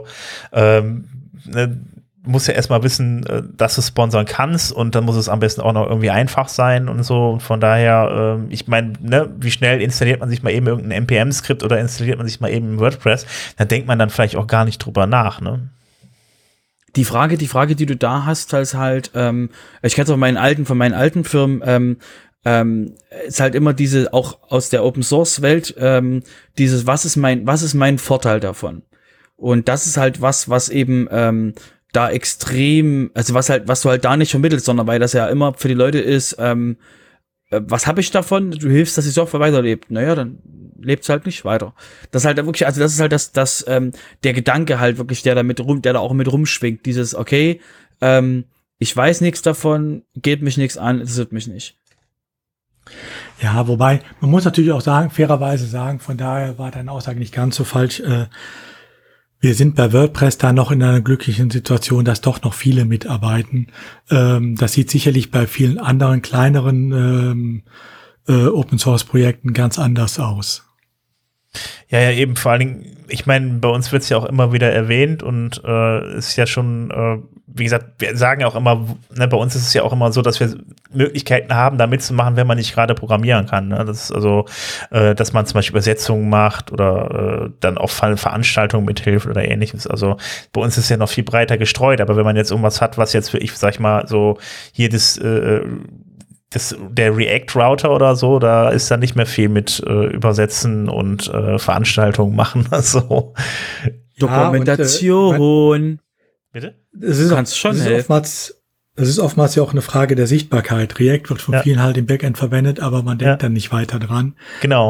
du musst ja erstmal wissen, dass du sponsern kannst und dann muss es am besten auch noch irgendwie einfach sein und so. Und von daher, ich meine, ne, wie schnell installiert man sich mal eben irgendein NPM-Skript oder installiert man sich mal eben WordPress? Da denkt man dann vielleicht auch gar nicht drüber nach, ne? Die Frage, die du da hast, ich kenne es von meinen alten Firmen, ist halt immer diese, auch aus der Open Source Welt, dieses, was ist mein Vorteil davon? Und das ist halt was eben, da extrem, also was du halt da nicht vermittelst, sondern weil das ja immer für die Leute ist, was habe ich davon? Du hilfst, dass die Software weiterlebt. Naja, dann lebt's halt nicht weiter. Das ist halt wirklich, also das ist halt der Gedanke halt wirklich, der da auch mit rumschwingt. Dieses, okay, ich weiß nichts davon, geht mich nichts an, interessiert mich nicht. Ja, wobei, man muss natürlich auch fairerweise sagen, von daher war deine Aussage nicht ganz so falsch. Wir sind bei WordPress da noch in einer glücklichen Situation, dass doch noch viele mitarbeiten. Das sieht sicherlich bei vielen anderen kleineren Open-Source-Projekten ganz anders aus. Ja, eben, vor allen Dingen, ich meine, bei uns wird es ja auch immer wieder erwähnt und ist ja schon, wie gesagt, wir sagen ja auch immer, ne, bei uns ist es ja auch immer so, dass wir Möglichkeiten haben, da mitzumachen, wenn man nicht gerade programmieren kann. Ne? Das ist also, dass man zum Beispiel Übersetzungen macht oder dann auch Veranstaltungen mithilft oder ähnliches. Also bei uns ist es ja noch viel breiter gestreut, aber wenn man jetzt irgendwas hat, was jetzt für, ich sag mal, so hier der React-Router oder so, da ist dann nicht mehr viel mit Übersetzen und Veranstaltungen machen. Also. Dokumentation. Bitte? Es ist oftmals ja auch eine Frage der Sichtbarkeit. React wird von vielen halt im Backend verwendet, aber man denkt dann nicht weiter dran. Genau.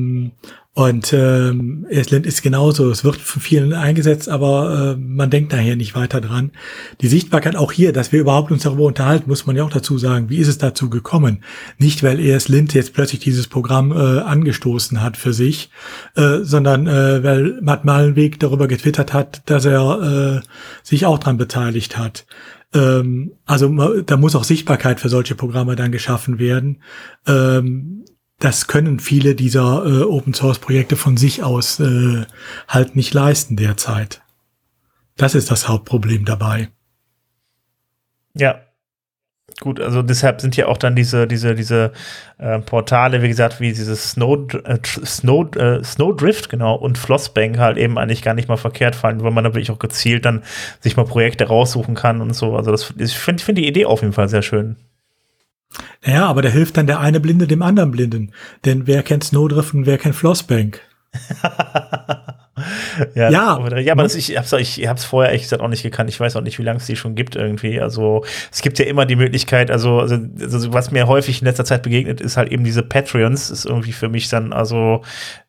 ESLint ist genauso. Es wird von vielen eingesetzt, aber man denkt daher nicht weiter dran. Die Sichtbarkeit auch hier, dass wir überhaupt uns darüber unterhalten, muss man ja auch dazu sagen, wie ist es dazu gekommen? Nicht, weil ESLint jetzt plötzlich dieses Programm angestoßen hat für sich, sondern weil Matt Malenweg darüber getwittert hat, dass er sich auch dran beteiligt hat. Also da muss auch Sichtbarkeit für solche Programme dann geschaffen werden. Das können viele dieser Open-Source-Projekte von sich aus halt nicht leisten derzeit. Das ist das Hauptproblem dabei. Ja, gut, also deshalb sind ja auch dann diese Portale, wie gesagt, wie dieses Snowdrift, genau, und Flossbank halt eben eigentlich gar nicht mal verkehrt fallen, weil man da wirklich auch gezielt dann sich mal Projekte raussuchen kann und so. Also ich finde die Idee auf jeden Fall sehr schön. Naja, aber da hilft dann der eine Blinde dem anderen Blinden. Denn wer kennt Snowdrift und wer kennt Flossbank? Ja. Aber ich hab's vorher ehrlich gesagt auch nicht gekannt. Ich weiß auch nicht, wie lange es die schon gibt irgendwie. Also es gibt ja immer die Möglichkeit, also was mir häufig in letzter Zeit begegnet, ist halt eben diese Patreons, ist irgendwie für mich dann, also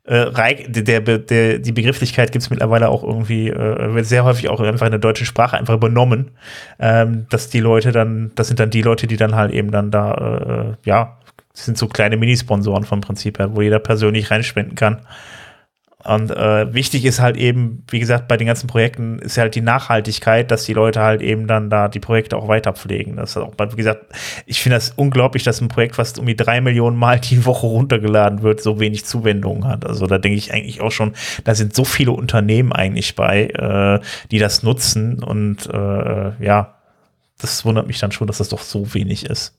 die Begrifflichkeit gibt es mittlerweile auch irgendwie, wird sehr häufig auch einfach in der deutschen Sprache einfach übernommen, dass die Leute dann, das sind dann die Leute, die dann halt eben dann da, das sind so kleine Minisponsoren vom Prinzip her, wo jeder persönlich reinspenden kann. Und wichtig ist halt eben, wie gesagt, bei den ganzen Projekten ist halt die Nachhaltigkeit, dass die Leute halt eben dann da die Projekte auch weiter pflegen. Das ist auch, wie gesagt, ich finde das unglaublich, dass ein Projekt, was um die 3 Millionen Mal die Woche runtergeladen wird, so wenig Zuwendungen hat. Also da denke ich eigentlich auch schon, da sind so viele Unternehmen eigentlich bei, die das nutzen. Und das wundert mich dann schon, dass das doch so wenig ist.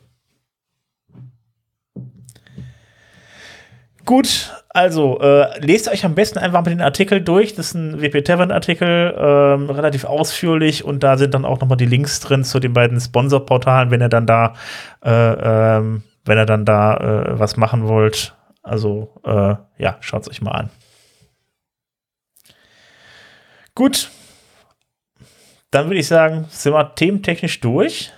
Gut, also lest euch am besten einfach mal den Artikel durch. Das ist ein WP Tavern-Artikel, relativ ausführlich, und da sind dann auch nochmal die Links drin zu den beiden Sponsorportalen, wenn ihr dann da was machen wollt. Also schaut es euch mal an. Gut, dann würde ich sagen, sind wir thementechnisch durch.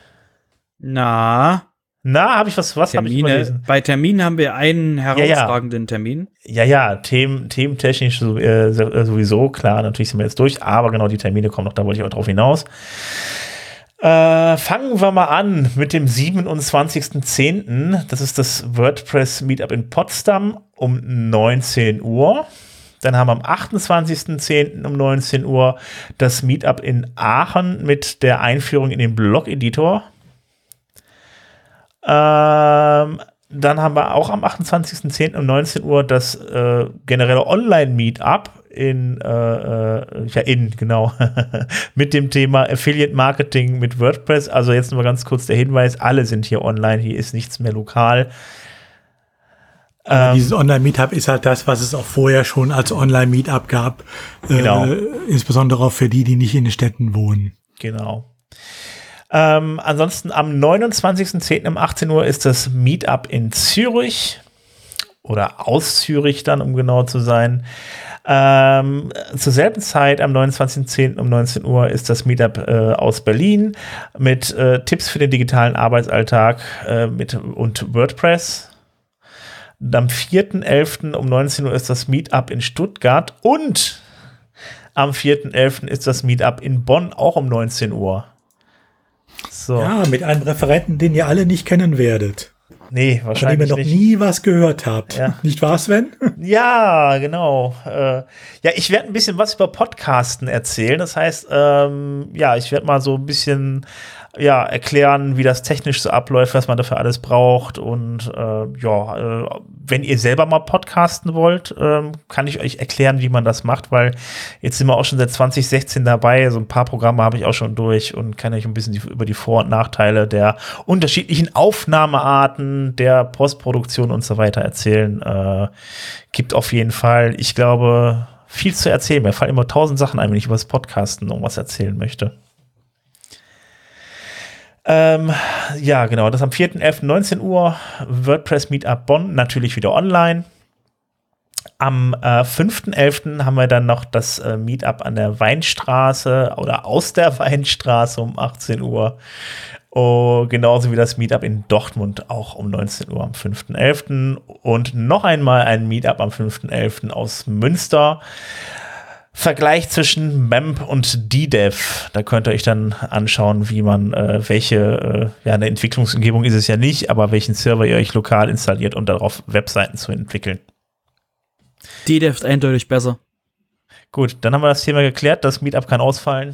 Habe ich was habe ich überlesen? Bei Terminen haben wir einen herausragenden Termin. Thementechnisch sowieso, klar, natürlich sind wir jetzt durch, aber genau, die Termine kommen noch, da wollte ich auch drauf hinaus. Fangen wir mal an mit dem 27.10. Das ist das WordPress Meetup in Potsdam um 19 Uhr. Dann haben wir am 28.10. um 19 Uhr das Meetup in Aachen mit der Einführung in den Blog-Editor. Dann haben wir auch am 28.10. um 19 Uhr das generelle Online-Meetup mit dem Thema Affiliate Marketing mit WordPress. Also jetzt nur ganz kurz der Hinweis, alle sind hier online, hier ist nichts mehr lokal. Dieses Online-Meetup ist halt das, was es auch vorher schon als Online-Meetup gab. Genau. Insbesondere auch für die nicht in den Städten wohnen. Genau. Ansonsten am 29.10. um 18 Uhr ist das Meetup in Zürich oder aus Zürich dann, um genau zu sein. Zur selben Zeit am 29.10. um 19 Uhr ist das Meetup aus Berlin mit Tipps für den digitalen Arbeitsalltag und WordPress. Und am 4.11. um 19 Uhr ist das Meetup in Stuttgart und am 4.11. ist das Meetup in Bonn auch um 19 Uhr. So. Ja, mit einem Referenten, den ihr alle nicht kennen werdet. Nee, wahrscheinlich von dem ihr noch nie was gehört habt. Ja. Nicht wahr, Sven? Ja, genau. Ich werde ein bisschen was über Podcasten erzählen. Das heißt, ich werde mal so ein bisschen erklären, wie das technisch so abläuft, was man dafür alles braucht. Und wenn ihr selber mal podcasten wollt, kann ich euch erklären, wie man das macht, weil jetzt sind wir auch schon seit 2016 dabei. So ein paar Programme habe ich auch schon durch und kann euch ein bisschen über die Vor- und Nachteile der unterschiedlichen Aufnahmearten, der Postproduktion und so weiter erzählen. Gibt auf jeden Fall, ich glaube, viel zu erzählen. Mir fallen immer 1000 Sachen ein, wenn ich über das Podcasten irgendwas erzählen möchte. Genau, das am 4.11. 19 Uhr, WordPress Meetup Bonn, natürlich wieder online. Am 5.11. haben wir dann noch das Meetup an der Weinstraße oder aus der Weinstraße um 18 Uhr. Genauso wie das Meetup in Dortmund auch um 19 Uhr am 5.11. Und noch einmal ein Meetup am 5.11. aus Münster. Vergleich zwischen MEMP und DDEV. Da könnt ihr euch dann anschauen, wie man eine Entwicklungsumgebung ist es ja nicht, aber welchen Server ihr euch lokal installiert, um darauf Webseiten zu entwickeln. DDEV ist eindeutig besser. Gut, dann haben wir das Thema geklärt. Das Meetup kann ausfallen.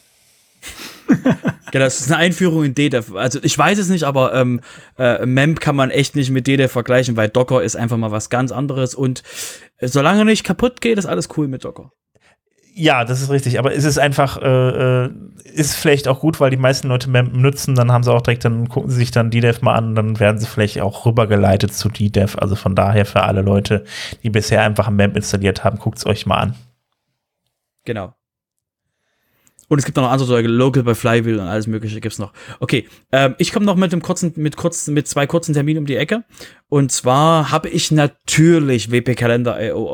Ja, das ist eine Einführung in DDEV. Also ich weiß es nicht, aber MEMP kann man echt nicht mit DDEV vergleichen, weil Docker ist einfach mal was ganz anderes und solange nicht kaputt geht, ist alles cool mit Docker. Ja, das ist richtig, aber ist es einfach, ist vielleicht auch gut, weil die meisten Leute MEMP nutzen, dann haben sie auch direkt, dann gucken sie sich dann DDEV mal an, dann werden sie vielleicht auch rübergeleitet zu DDEV, also von daher für alle Leute, die bisher einfach ein MEMP installiert haben, guckt es euch mal an. Genau. Und es gibt noch andere Zeug, Local bei Flywheel und alles mögliche gibt's noch. Okay, ich komme noch mit zwei kurzen Terminen um die Ecke. Und zwar habe ich natürlich WP Kalender.io offen.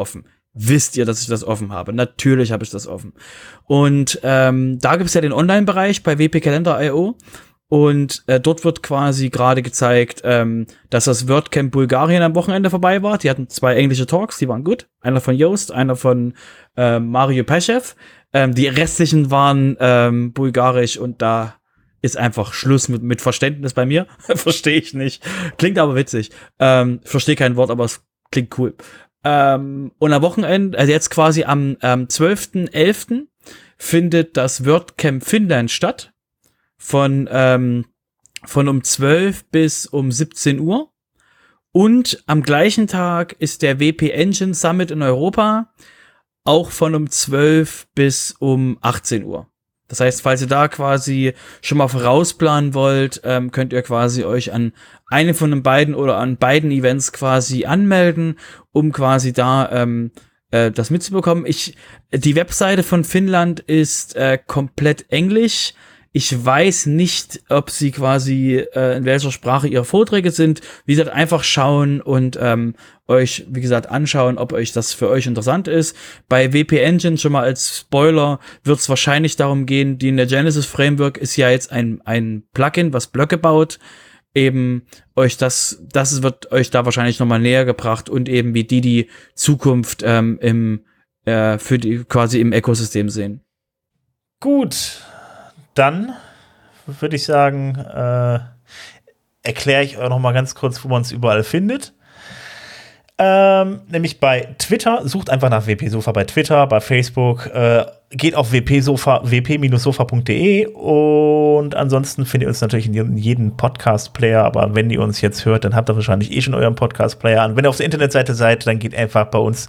wisst ihr, dass ich das offen habe. Natürlich habe ich das offen. Und da gibt's ja den Online-Bereich bei wpkalender.io. Und dort wird quasi gerade gezeigt, dass das WordCamp Bulgarien am Wochenende vorbei war. Die hatten 2 englische Talks, die waren gut. Einer von Joost, einer von Mario Peschew. Die restlichen waren bulgarisch und da ist einfach Schluss mit Verständnis bei mir. Verstehe ich nicht. Klingt aber witzig. Verstehe kein Wort, aber es klingt cool. Und am Wochenende, also jetzt quasi am 12.11. findet das WordCamp Finnland statt. Von um 12 bis um 17 Uhr. Und am gleichen Tag ist der WP Engine Summit in Europa auch von um 12 bis um 18 Uhr. Das heißt, falls ihr da quasi schon mal vorausplanen wollt, könnt ihr quasi euch an einem von den beiden oder an beiden Events quasi anmelden, um quasi da das mitzubekommen. Die Webseite von Finnland ist komplett englisch. Ich weiß nicht, ob sie quasi in welcher Sprache ihre Vorträge sind. Wie gesagt, einfach schauen und euch, wie gesagt, anschauen, ob euch das für euch interessant ist. Bei WP Engine, schon mal als Spoiler, wird es wahrscheinlich darum gehen, die Genesis Framework ist ja jetzt ein Plugin, was Blöcke baut. Eben euch das wird euch da wahrscheinlich nochmal näher gebracht und eben wie die Zukunft für die quasi im Ökosystem sehen. Gut. Dann würde ich sagen, erkläre ich euch noch mal ganz kurz, wo man es überall findet. Nämlich bei Twitter, sucht einfach nach WP-Sofa bei Twitter, bei Facebook, geht auf wp-sofa.de und ansonsten findet ihr uns natürlich in jedem Podcast-Player, aber wenn ihr uns jetzt hört, dann habt ihr wahrscheinlich schon euren Podcast-Player an. Wenn ihr auf der Internetseite seid, dann geht einfach bei uns,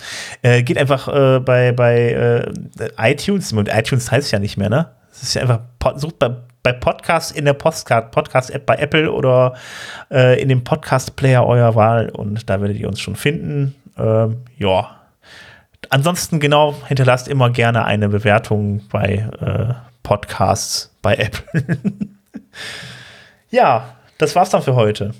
bei iTunes, und iTunes heißt es ja nicht mehr, ne? Es ist ja einfach, sucht bei Podcasts in der Podcast-App bei Apple oder in dem Podcast-Player eurer Wahl und da werdet ihr uns schon finden. Ja. Ansonsten genau, hinterlasst immer gerne eine Bewertung bei Podcasts bei Apple. Ja, das war's dann für heute.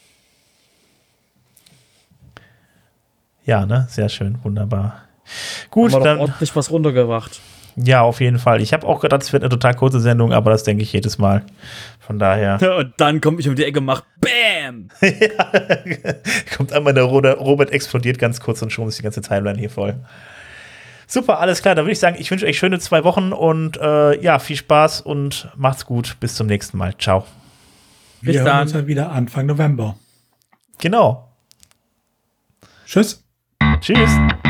Ja, ne? Sehr schön, wunderbar. Gut, haben wir dann doch ordentlich was runtergebracht. Ja, auf jeden Fall. Ich habe auch gedacht, es wird eine total kurze Sendung, aber das denke ich jedes Mal. Von daher. Ja, und dann komme ich um die Ecke und mache BÄM! Ja. Kommt einmal der Robert explodiert ganz kurz und schon ist die ganze Timeline hier voll. Super, alles klar. Dann würde ich sagen, ich wünsche euch schöne 2 Wochen und ja, viel Spaß und macht's gut. Bis zum nächsten Mal. Ciao. Wir hören uns dann wieder Anfang November. Genau. Tschüss. Tschüss.